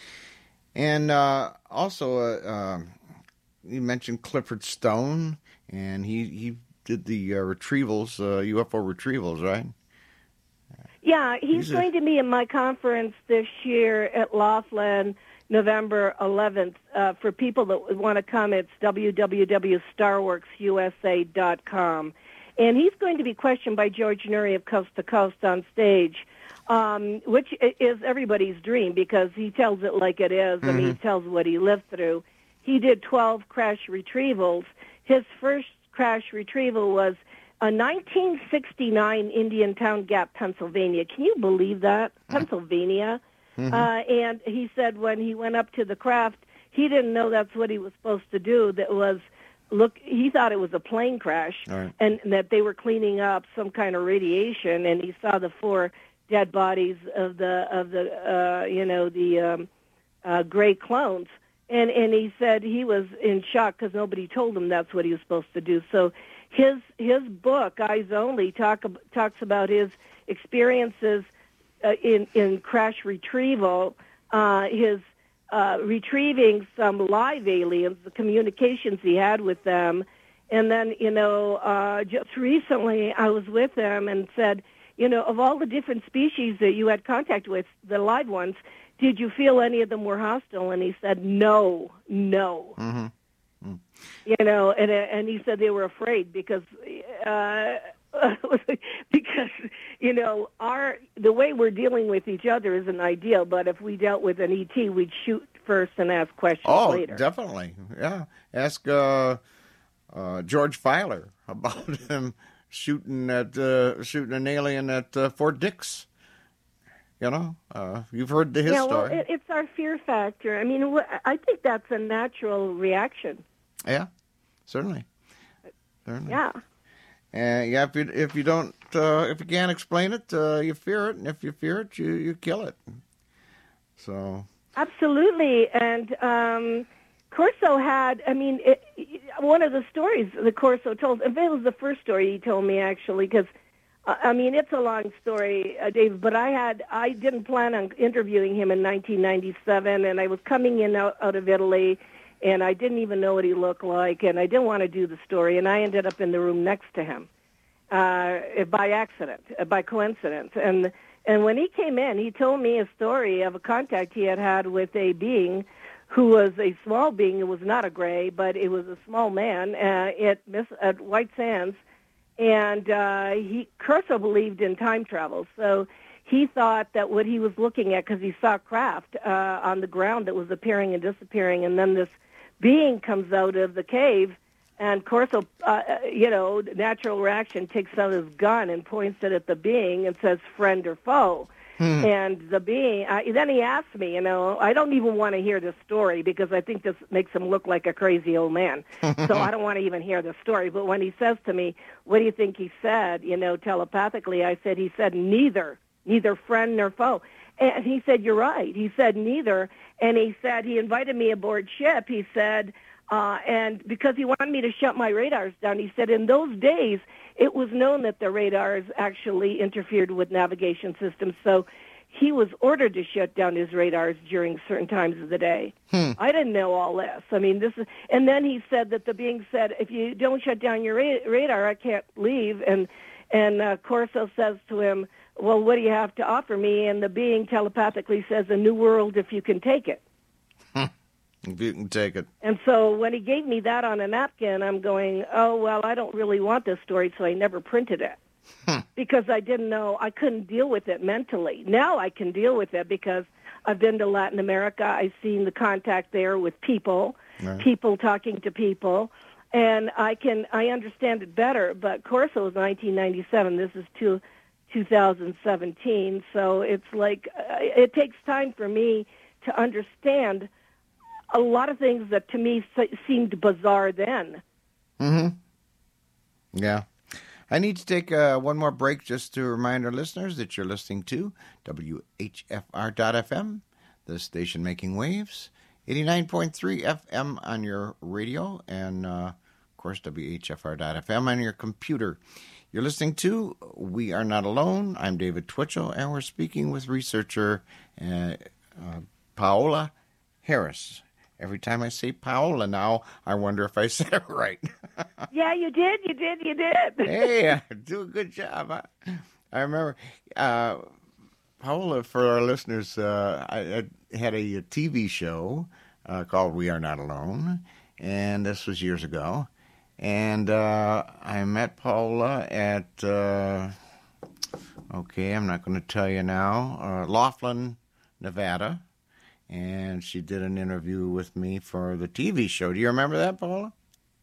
And uh, also, uh, uh, you mentioned Clifford Stone, and he, he did the uh, retrievals, uh, U F O retrievals, right? Yeah, he's, He's a- going to be in my conference this year at Laughlin, November eleventh. Uh, for people that want to come, it's w w w dot star works u s a dot com. And he's going to be questioned by George Noory of Coast to Coast on stage, um, which i- is everybody's dream because he tells it like it is. I mean, he tells what he lived through. He did twelve crash retrievals. His first crash retrieval was a nineteen sixty-nine Indiantown Gap, Pennsylvania. Can you believe that? Pennsylvania. Uh, and he said when he went up to the craft, he didn't know that's what he was supposed to do. That was, look, he thought it was a plane crash, Right. and that they were cleaning up some kind of radiation. And he saw the four dead bodies of the of the uh, you know the um, uh, gray clones. And and he said he was in shock because nobody told him that's what he was supposed to do. So his his book, Eyes Only, talk talks about his experiences uh, in in crash retrieval, uh, his uh, retrieving some live aliens, the communications he had with them, and then you know uh, just recently I was with him and said, you know, of all the different species that you had contact with, the live ones, did you feel any of them were hostile? And he said, no, no. Mm-hmm. You know, and and he said they were afraid because uh, because you know our the way we're dealing with each other isn't ideal. But if we dealt with an E T, we'd shoot first and ask questions Oh, later. definitely. Yeah. Ask uh, uh, George Filer about him shooting at uh, shooting an alien at uh, Fort Dix. You know, uh, you've heard the his yeah, well, story. it, it's our fear factor. I mean, wh- I think that's a natural reaction. Yeah, certainly. Certainly. Yeah. And yeah, if you if you don't uh, if you can't explain it, uh, you fear it, and if you fear it, you, you kill it. So Absolutely. And um, Corso had, I mean, it, one of the stories that Corso told, and it was the first story he told me, actually, because, uh, I mean, it's a long story, uh, Dave, but I had, I didn't plan on interviewing him in nineteen ninety-seven, and I was coming in out, out of Italy, and I didn't even know what he looked like, and I didn't want to do the story, and I ended up in the room next to him uh, by accident, uh, by coincidence. And and when he came in, he told me a story of a contact he had had with a being who was a small being. It was not a gray, but it was a small man uh, at, Miss, at White Sands, and uh, he Corso believed in time travel, so he thought that what he was looking at, because he saw craft uh, on the ground that was appearing and disappearing, and then this being comes out of the cave, and Corso, uh, you know, natural reaction, takes out his gun and points it at the being and says, friend or foe. Hmm. And the being, uh, then he asked me, you know, I don't even want to hear the story because I think this makes him look like a crazy old man. So I don't want to even hear the story. But when he says to me, what do you think he said, you know, telepathically, I said, he said, neither, neither friend nor foe. And he said, you're right. He said, neither. And he said, he invited me aboard ship. He said, uh, and because he wanted me to shut my radars down, he said, in those days, it was known that the radars actually interfered with navigation systems. So he was ordered to shut down his radars during certain times of the day. Hmm. I didn't know all this. I mean, this is, and then he said that the being said, if you don't shut down your ra- radar, I can't leave. And, and uh, Corso says to him, well, what do you have to offer me? And the being telepathically says, a new world if you can take it. If you can take it. And so when he gave me that on a napkin, I'm going, oh, well, I don't really want this story, so I never printed it. Hmm. Because I didn't know, I couldn't deal with it mentally. Now I can deal with it because I've been to Latin America. I've seen the contact there with people, right. people talking to people, and I can, I understand it better. But Corso was nineteen ninety-seven. This is two, two thousand seventeen. So it's like, uh, it takes time for me to understand a lot of things that to me seemed bizarre then. Mm-hmm. Yeah. I need to take uh, one more break just to remind our listeners that you're listening to W H F R dot F M, the station making waves, eighty-nine point three F M on your radio, and, uh, of course, W H F R dot F M on your computer. You're listening to We Are Not Alone. I'm David Twitchell, and we're speaking with researcher uh, uh, Paola Harris. Every time I say Paola now, I wonder if I said it right. Yeah, you did, you did, you did. Hey, I do a good job. I, I remember, uh, Paola, for our listeners, uh, I, I had a, a T V show uh, called We Are Not Alone, and this was years ago. And uh, I met Paola at, uh, okay, I'm not going to tell you now, uh, Laughlin, Nevada. And she did an interview with me for the T V show. Do you remember that, Paola?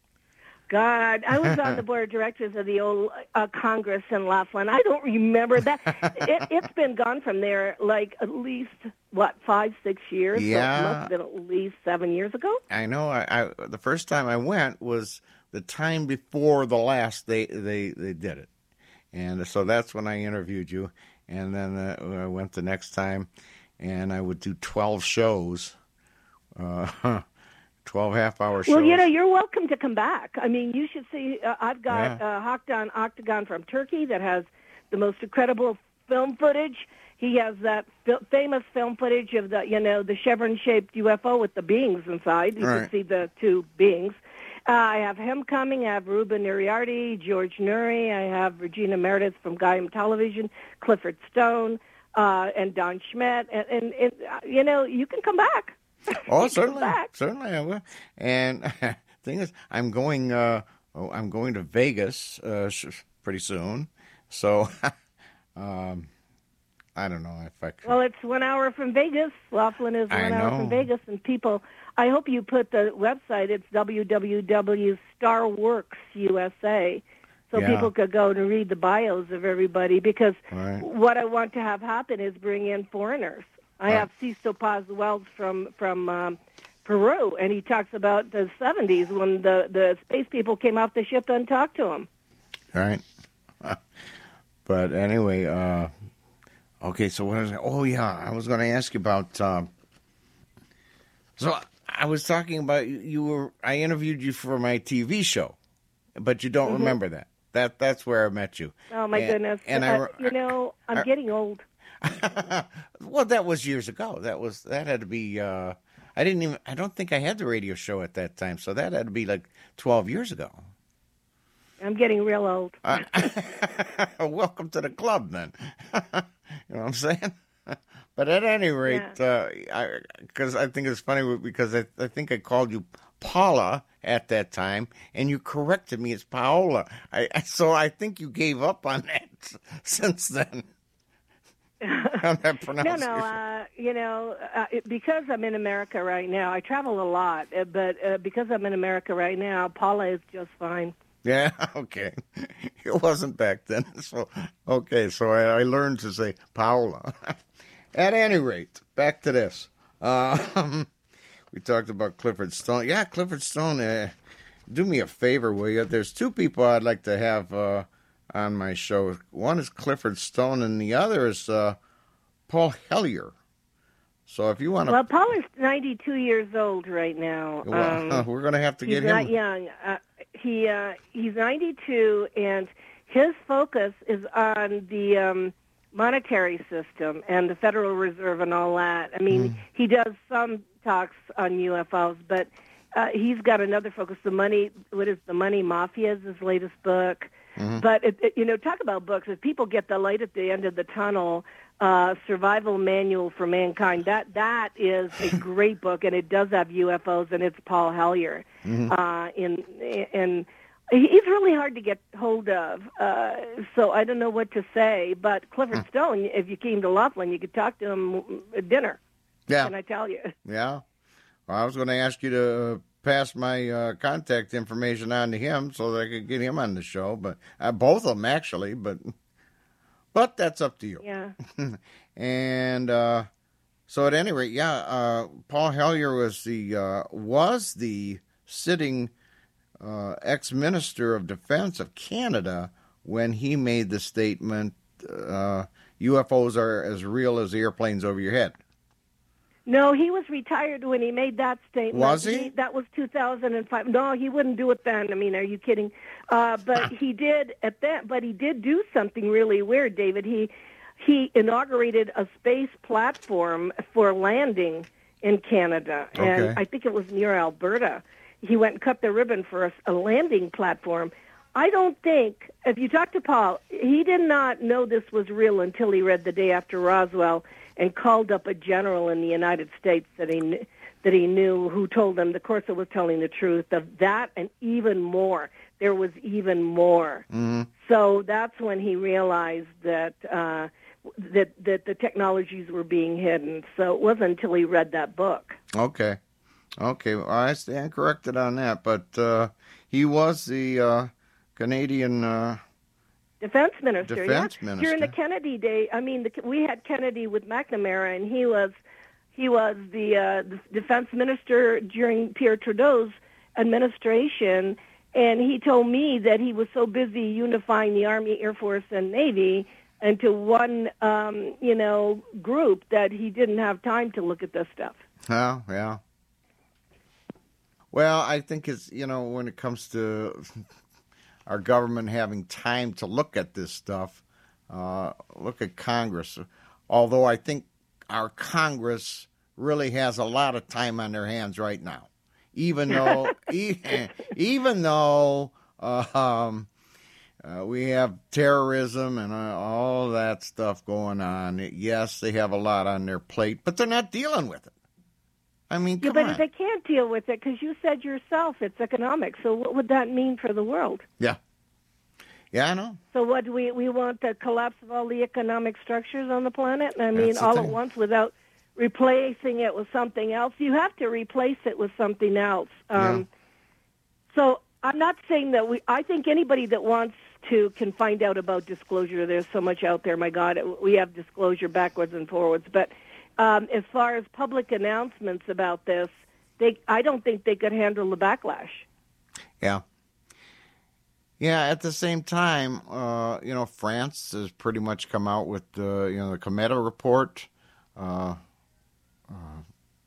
God, I was on the board of directors of the old uh, Congress in Laughlin. I don't remember that. it, it's been gone from there like at least, what, five, six years? Yeah. So it must have been at least seven years ago. I know. I, I the first time I went was the time before the last they, they, they did it. And so that's when I interviewed you. And then uh, I went the next time. And I would do twelve shows, uh, twelve half-hour shows. Well, you know, you're welcome to come back. I mean, you should see, uh, I've got yeah. uh, Haktan Octagon from Turkey that has the most incredible film footage. He has that f- famous film footage of the, you know, the chevron-shaped U F O with the beings inside. You right. can see the two beings. Uh, I have him coming. I have Ruben Uriarty, George Nuri. I have Regina Meredith from Gaiam Television, Clifford Stone. Uh, and Don Schmidt, and, and, and uh, you know, you can come back. Oh, certainly, certainly I will. And the thing is, I'm going, uh, oh, I'm going to Vegas uh, sh- pretty soon, so um, I don't know if I could. Well, it's one hour from Vegas. Laughlin is one hour from Vegas, and people, I hope you put the website. It's w w w dot star works U S A. So yeah. people could go and read the bios of everybody, because right. what I want to have happen is bring in foreigners. I right. have Sisto Paz Wells from from um, Peru, and he talks about the seventies when the, the space people came off the ship and talked to him. Right. But anyway, uh, okay, so what is it? Oh, yeah, I was going to ask you about uh, So I was talking about you, you were. I interviewed you for my T V show, but you don't mm-hmm. remember that. That that's where I met you. Oh my and, goodness! And uh, I, you know, I'm I, getting old. Well, that was years ago. That was that had to be. Uh, I didn't even. I don't think I had the radio show at that time, so that had to be like twelve years ago. I'm getting real old. Uh, welcome to the club, then. You know what I'm saying? But at any rate, because yeah. uh, I, I think it's funny because I, I think I called you Paula at that time, and you corrected me as Paola. I, I, so I think you gave up on that since then. on that pronunciation. No, no, uh, you know, uh, it, because I'm in America right now, I travel a lot, uh, but uh, because I'm in America right now, Paula is just fine. Yeah, okay. It wasn't back then. So, okay, so I, I learned to say Paola. At any rate, back to this. Uh, we talked about Clifford Stone. Yeah, Clifford Stone, uh, do me a favor, will you? There's two people I'd like to have uh, on my show. One is Clifford Stone, and the other is uh, Paul Hellyer. So if you want to... Well, Paul is ninety-two years old right now. Well, um, we're going to have to get he's him... He's not young. Uh, he uh, He's ninety-two, and his focus is on the... Um, monetary system and the Federal Reserve and all that. I mean, mm. he does some talks on U F Os, but uh, he's got another focus. The money, what is the Money Mafia? Is his latest book. Mm-hmm. But it, it, you know, talk about books. If people get the light at the end of the tunnel, uh, Survival Manual for Mankind. That that is a great book, and it does have U F Os, and it's Paul Hellyer. Mm-hmm. Uh, in in He's really hard to get hold of, uh, so I don't know what to say. But Clifford hmm. Stone, if you came to Laughlin, you could talk to him at dinner. Yeah. Can I tell you? Yeah. Well, I was going to ask you to pass my uh, contact information on to him so that I could get him on the show. But uh, both of them, actually. But but that's up to you. Yeah. And uh, so at any rate, yeah, uh, Paul Hellyer was the uh, was the sitting... Uh, ex-minister of defense of Canada when he made the statement, uh, U F Os are as real as the airplanes over your head. No, he was retired when he made that statement. Was he? he that was two thousand five. No, he wouldn't do it then. I mean, are you kidding? Uh, but he did at that. But he did do something really weird, David. He he inaugurated a space platform for landing in Canada, okay. and I think it was near Alberta. He went and cut the ribbon for a, a landing platform. I don't think, if you talk to Paul, he did not know this was real until he read The Day After Roswell and called up a general in the United States that he kn- that he knew who told him the Corsa was telling the truth of that and even more. There was even more. Mm-hmm. So that's when he realized that uh, that that the technologies were being hidden. So it wasn't until he read that book. Okay. Okay, well, I stand corrected on that, but uh, he was the uh, Canadian uh, defense minister. Defense yeah. minister during the Kennedy day. I mean, the, we had Kennedy with McNamara, and he was he was the, uh, the defense minister during Pierre Trudeau's administration. And he told me that he was so busy unifying the Army, Air Force, and Navy into one, um, you know, group that he didn't have time to look at this stuff. Oh, yeah. Well, I think it's, you know, when it comes to our government having time to look at this stuff, uh, look at Congress. Although I think our Congress really has a lot of time on their hands right now, even though even, even though uh, um, uh, we have terrorism and uh, all that stuff going on. Yes, they have a lot on their plate, but they're not dealing with it. I mean, come yeah, but on. They can't deal with it because you said yourself it's economic. So what would that mean for the world? Yeah. Yeah, I know. So what do we we want the collapse of all the economic structures on the planet? I mean, all thing. at once without replacing it with something else. You have to replace it with something else. Um, yeah. So I'm not saying that we. I think anybody that wants to can find out about disclosure. There's so much out there. My God, we have disclosure backwards and forwards, but. Um, as far as public announcements about this, they I don't think they could handle the backlash. Yeah. Yeah, at the same time, uh, you know, France has pretty much come out with the, you know, the Cometa report. Uh, uh,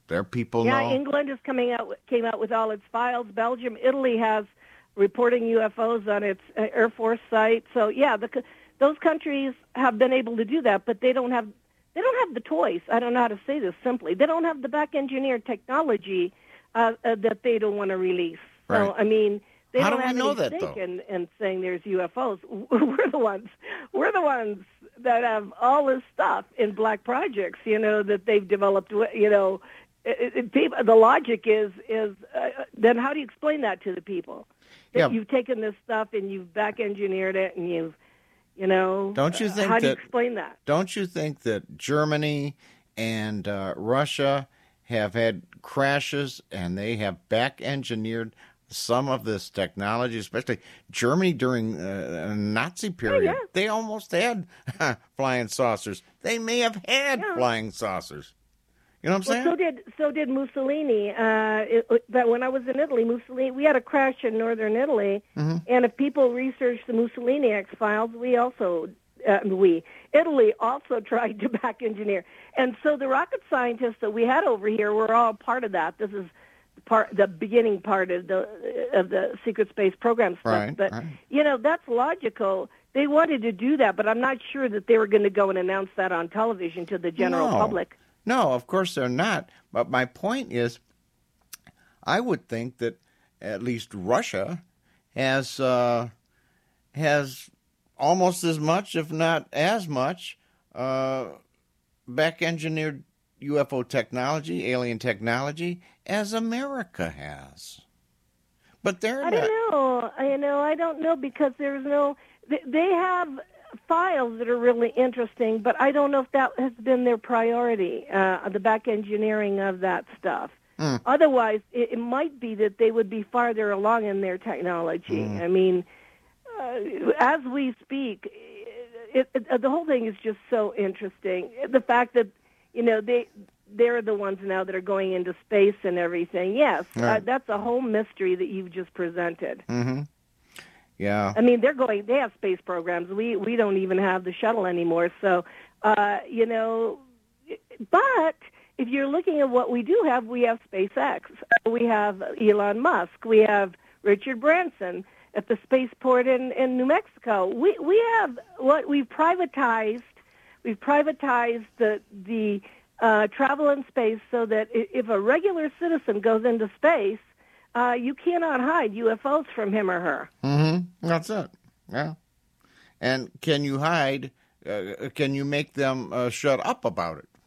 Their people yeah, know. England is coming out came out with all its files. Belgium, Italy has reporting U F Os on its uh, Air Force site. So yeah, the, those countries have been able to do that, but they don't have they don't have the toys. I don't know how to say this simply. They don't have the back engineered technology uh, uh, that they don't want to release. Right. So I mean, they How don't do we have know any that, stake though? in, in saying there's U F Os. We're the ones. We're the ones that have all this stuff in black projects. You know that they've developed. You know, it, it, people, the logic is is uh, then how do you explain that to the people? That Yeah. you've taken this stuff and you've back engineered it and you've, you know, Don't you uh, think how do you that- explain that? Don't you think that Germany and uh, Russia have had crashes and they have back engineered some of this technology, especially Germany during uh, a Nazi period? yeah. They almost had flying saucers. They may have had Yeah. flying saucers. You know what I'm Well, saying? so did so did Mussolini. Uh, it, that when I was in Italy, Mussolini, we had a crash in northern Italy, Mm-hmm. and if people research the Mussolini X files, we also uh, we Italy also tried to back engineer, and so the rocket scientists that we had over here were all part of that. This is part the beginning part of the of the secret space program stuff. Right, but right. you know that's logical. They wanted to do that, but I'm not sure that they were going to go and announce that on television to the general No. public. No, of course they're not. But my point is, I would think that at least Russia has uh, has almost as much, if not as much, uh, back engineered U F O technology, alien technology, as America has. But they're I not. don't know. I you know I don't know because there's no. They, they have files that are really interesting, but I don't know if that has been their priority. Uh, the back engineering of that stuff. Mm. Otherwise, it, it might be that they would be farther along in their technology. Mm. I mean, uh, as we speak, it, it, the whole thing is just so interesting. The fact that you know they. They're the ones now that are going into space and everything. Yes, Right. uh, that's a whole mystery that you've just presented. Mm-hmm. Yeah. I mean, they're going. They have space programs. We we don't even have the shuttle anymore. So, uh, you know, but if you're looking at what we do have, we have SpaceX. We have Elon Musk. We have Richard Branson at the spaceport in, in New Mexico. We we have what we've privatized. We've privatized the the uh, travel in space so that if a regular citizen goes into space, uh, you cannot hide U F Os from him or her. Mm-hmm. That's it. Yeah. And can you hide? Uh, can you make them uh, shut up about it?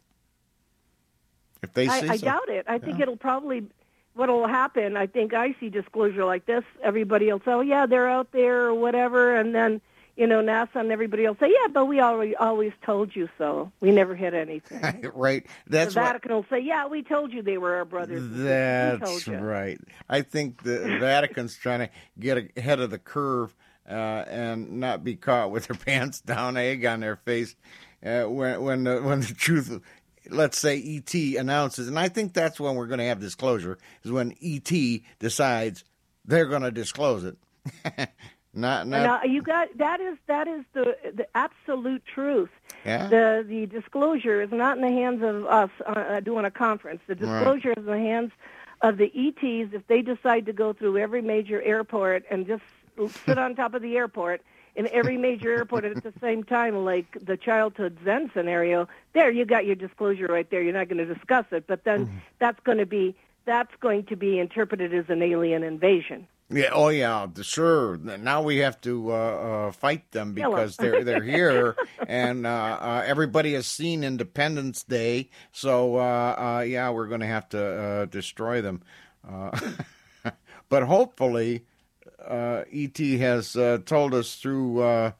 If they I, see I some- doubt it. I think Yeah. it'll probably, what'll happen, I think I see disclosure like this, everybody will say, oh, yeah, they're out there or whatever, and then, you know, NASA and everybody will say, yeah, but we already always told you so. We never hit anything. right. That's the what. Vatican will say, yeah, we told you they were our brothers. and sisters. We told That's you. right. I think the Vatican's trying to get ahead of the curve uh, and not be caught with their pants down, egg on their face uh, when when the, when the truth, let's say E T announces, and I think that's when we're going to have disclosure, is when E T decides they're going to disclose it. not not Now, you got that is that is the the absolute truth. Yeah. The the disclosure is not in the hands of us uh, doing a conference. The disclosure is in the hands of the E Ts if they decide to go through every major airport and just sit on top of the airport in every major airport at the same time, like the childhood Zen scenario. There, you got your disclosure right there. You're not going to discuss it, but then Mm-hmm. that's going to be that's going to be interpreted as an alien invasion. Yeah. Oh, yeah. Sure. Now we have to uh, uh, fight them Kill 'em. because they're they're here, and uh, uh, everybody has seen Independence Day. So uh, uh, yeah, we're going to have to uh, destroy them. Uh, but hopefully, uh, E T has uh, told us through uh,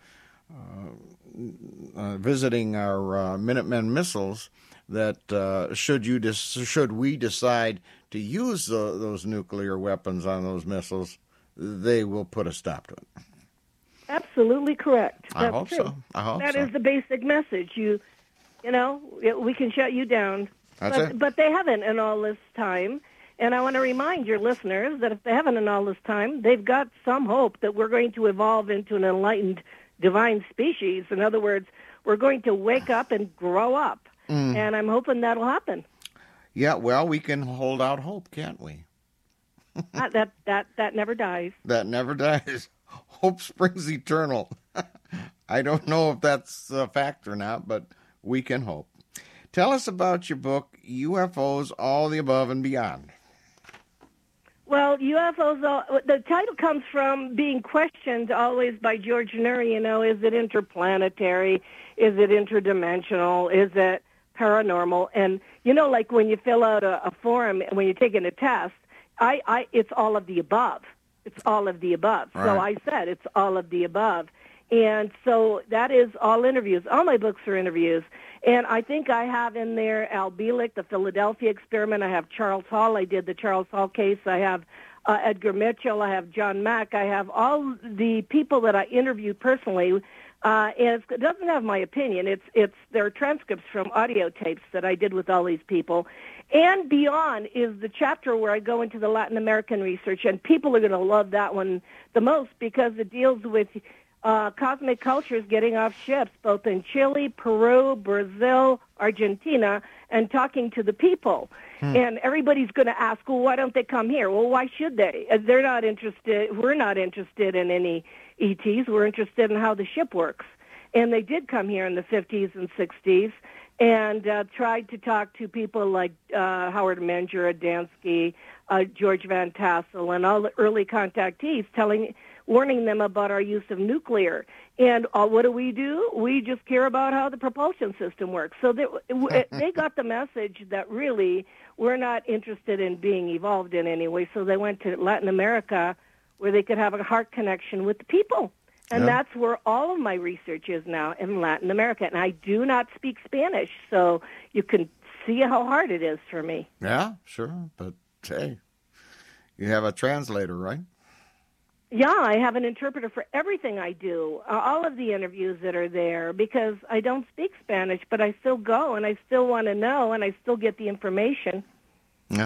uh, uh, visiting our uh, Minutemen missiles that uh, should you dis- should we decide to use the, those nuclear weapons on those missiles, they will put a stop to it. Absolutely correct. I That's hope true. so. I hope That so. is the basic message. You, you know, we can shut you down. That's but, it. but they haven't in all this time. And I want to remind your listeners that if they haven't in all this time, they've got some hope that we're going to evolve into an enlightened divine species. In other words, we're going to wake up and grow up. Mm. And I'm hoping that'll happen. Yeah, well, we can hold out hope, can't we? uh, that that that never dies. That never dies. Hope springs eternal. I don't know if that's a fact or not, but we can hope. Tell us about your book, U F Os, All the Above and Beyond. Well, U F Os, uh, the title comes from being questioned always by George Noory, you know, is it interplanetary? Is it interdimensional? Is it paranormal? And, you know, like when you fill out a, a form, when you're taking a test, I, I, it's all of the above. It's all of the above. Right. So I said it's all of the above. And so that is all interviews. All my books are interviews. And I think I have in there Al Bielek, the Philadelphia Experiment. I have Charles Hall. I did the Charles Hall case. I have uh, Edgar Mitchell. I have John Mack. I have all the people that I interviewed personally. Uh, and it's, it doesn't have my opinion. It's it's there are transcripts from audio tapes that I did with all these people. And Beyond is the chapter where I go into the Latin American research, and people are going to love that one the most because it deals with uh, cosmic cultures getting off ships, both in Chile, Peru, Brazil, Argentina, and talking to the people. Hmm. And everybody's going to ask, well, why don't they come here? Well, why should they? They're not interested. We're not interested in any E Ts. We're interested in how the ship works. And they did come here in the fifties and sixties. And uh, tried to talk to people like uh, Howard Menger, Adamski, uh, George Van Tassel, and all the early contactees, telling, warning them about our use of nuclear. And uh, what do we do? We just care about how the propulsion system works. So they, they got the message that really we're not interested in being evolved in any way. So they went to Latin America where they could have a heart connection with the people. And yeah. That's where all of my research is now, in Latin America. And I do not speak Spanish, so you can see how hard it is for me. Yeah, sure. But, hey, you have a translator, right? Yeah, I have an interpreter for everything I do, uh, all of the interviews that are there, because I don't speak Spanish, but I still go, and I still want to know, and I still get the information. Yeah.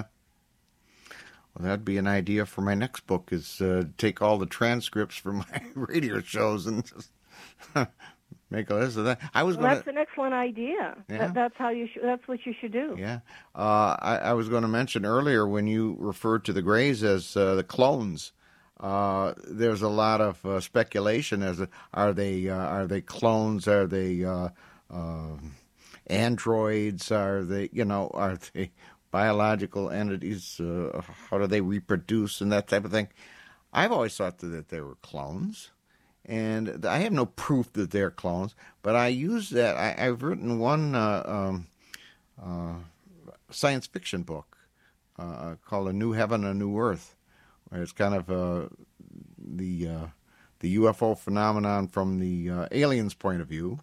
Well, that'd be an idea for my next book, is uh, take all the transcripts from my radio shows and just make a list of that. I was well, gonna... That's an excellent idea. Yeah. That, that's how you. Sh- that's what you should do. Yeah. Uh, I, I was going to mention earlier when you referred to the Greys as uh, the clones. Uh, there's a lot of uh, speculation as to, are they uh, are they clones? Are they uh, uh, androids? Are they you know are they biological entities? Uh, how do they reproduce and that type of thing? I've always thought that they were clones, and I have no proof that they're clones. But I use that. I, I've written one uh, um, uh, science fiction book uh, called "A New Heaven, A New Earth." Where it's kind of uh, the uh, the U F O phenomenon from the uh, aliens' point of view,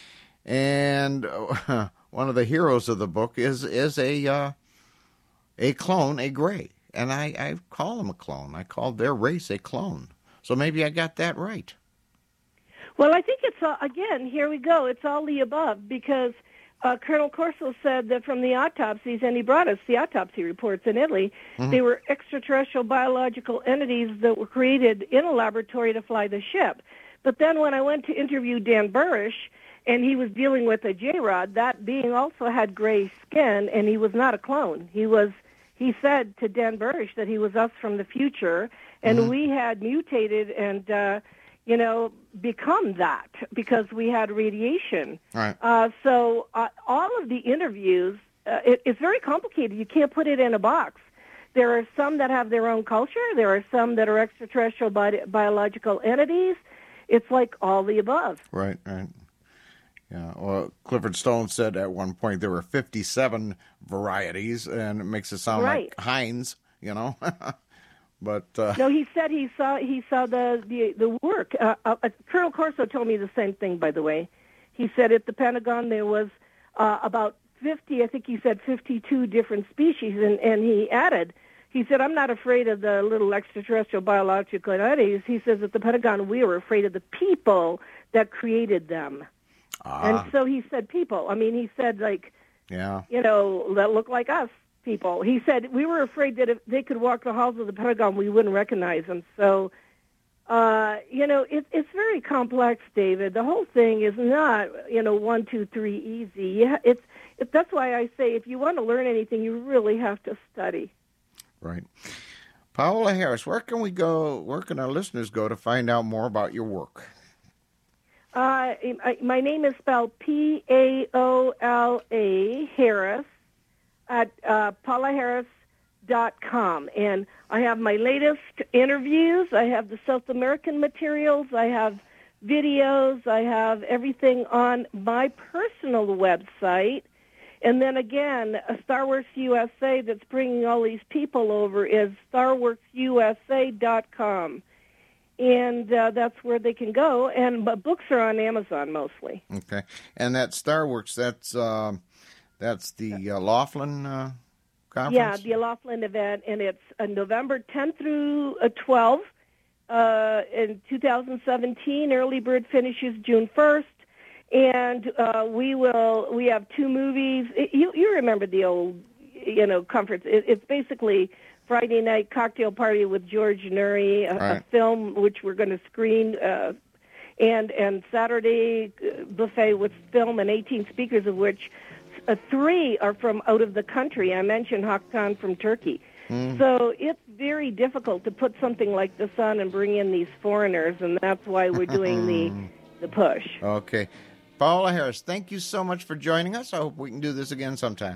and uh, one of the heroes of the book is is a uh, a clone, a Grey, and I, I call him a clone. I called their race a clone, so maybe I got that right. Well, I think it's uh, again. Here we go. It's all the above because. Uh, Colonel Corso said that from the autopsies, and he brought us the autopsy reports in Italy, mm-hmm. they were extraterrestrial biological entities that were created in a laboratory to fly the ship. But then when I went to interview Dan Burish, and he was dealing with a J-Rod, that being also had gray skin, and he was not a clone. He was. He said to Dan Burish that he was us from the future, and mm-hmm. we had mutated and... Uh, you know, become that because we had radiation. Right. Uh, so uh, all of the interviews, uh, it, it's very complicated. You can't put it in a box. There are some that have their own culture. There are some that are extraterrestrial bi- biological entities. It's like all the above. Right, right. Yeah. Well, Clifford Stone said at one point there were fifty-seven varieties, and it makes it sound right. like Heinz, you know. But uh, no, he said he saw he saw the the, the work. Uh, uh, Colonel Corso told me the same thing, by the way. He said at the Pentagon there was uh, about fifty, I think he said fifty-two different species, and, and he added, he said, I'm not afraid of the little extraterrestrial biological entities. He says at the Pentagon we were afraid of the people that created them. Ah. And so he said people. I mean, he said like, yeah, you know, that look like us. People. He said, we were afraid that if they could walk the halls of the Pentagon, we wouldn't recognize them. So, uh, you know, it, it's very complex, David. The whole thing is not, you know, one, two, three, easy. Yeah, it's that's why I say if you want to learn anything, you really have to study. Right. Paola Harris, where can we go, where can our listeners go to find out more about your work? Uh, I, my name is spelled P A O L A, Harris, at uh, paula harris dot com. And I have my latest interviews. I have the South American materials. I have videos. I have everything on my personal website. And then again, StarWorks U S A that's bringing all these people over is star works u s a dot com. And uh, that's where they can go. And but books are on Amazon mostly. Okay. And that StarWorks, that's, uh, that's the uh, Laughlin uh, conference? Yeah, the Laughlin event. And it's uh, November tenth through uh, twelfth uh, in two thousand seventeen. Early bird finishes June first. And uh, we will. We have two movies. You you remember the old, you know, conference? It, it's basically Friday night cocktail party with George Nuri, a, right. a film which we're going to screen, uh, and and Saturday buffet with film and eighteen speakers, of which uh, three are from out of the country. I mentioned Hakan from Turkey. Mm. So it's very difficult to put something like this on and bring in these foreigners, and that's why we're doing the the push. Okay. Paola Harris, thank you so much for joining us. I hope we can do this again sometime.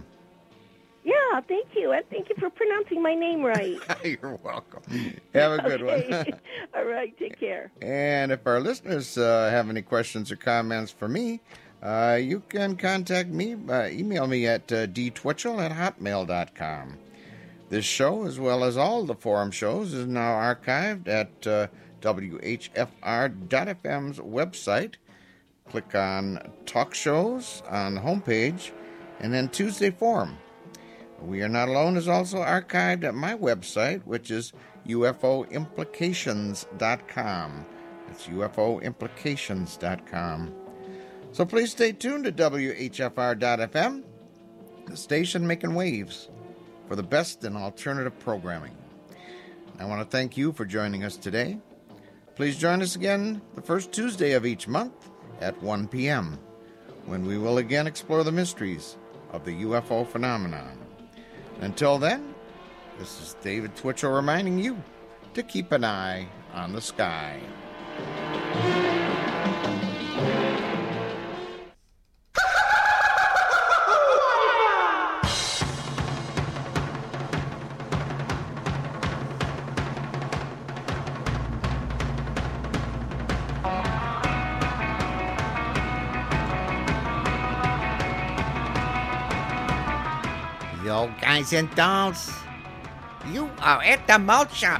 Yeah, thank you. And thank you for pronouncing my name right. You're welcome. Have a good okay. one. All right, take care. And if our listeners uh, have any questions or comments for me, uh, you can contact me, uh, email me at uh, d twitchell at hotmail dot com. This show, as well as all the forum shows, is now archived at uh, w h f r dot f m's website. Click on Talk Shows on the homepage, and then Tuesday Forum. We Are Not Alone is also archived at my website, which is u f o implications dot com. It's u f o implications dot com. So please stay tuned to w h f r dot f m, the station making waves for the best in alternative programming. I want to thank you for joining us today. Please join us again the first Tuesday of each month at one p.m., when we will again explore the mysteries of the U F O phenomenon. Until then, this is David Twitchell reminding you to keep an eye on the sky. Yo, guys and dolls, you are at the malt shop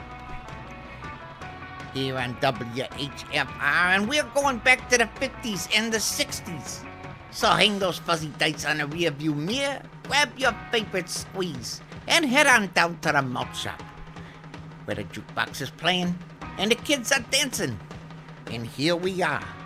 here on W H F R, and we're going back to the fifties and the sixties. So hang those fuzzy dice on the rearview mirror, grab your favorite squeeze, and head on down to the malt shop, where the jukebox is playing and the kids are dancing. And here we are,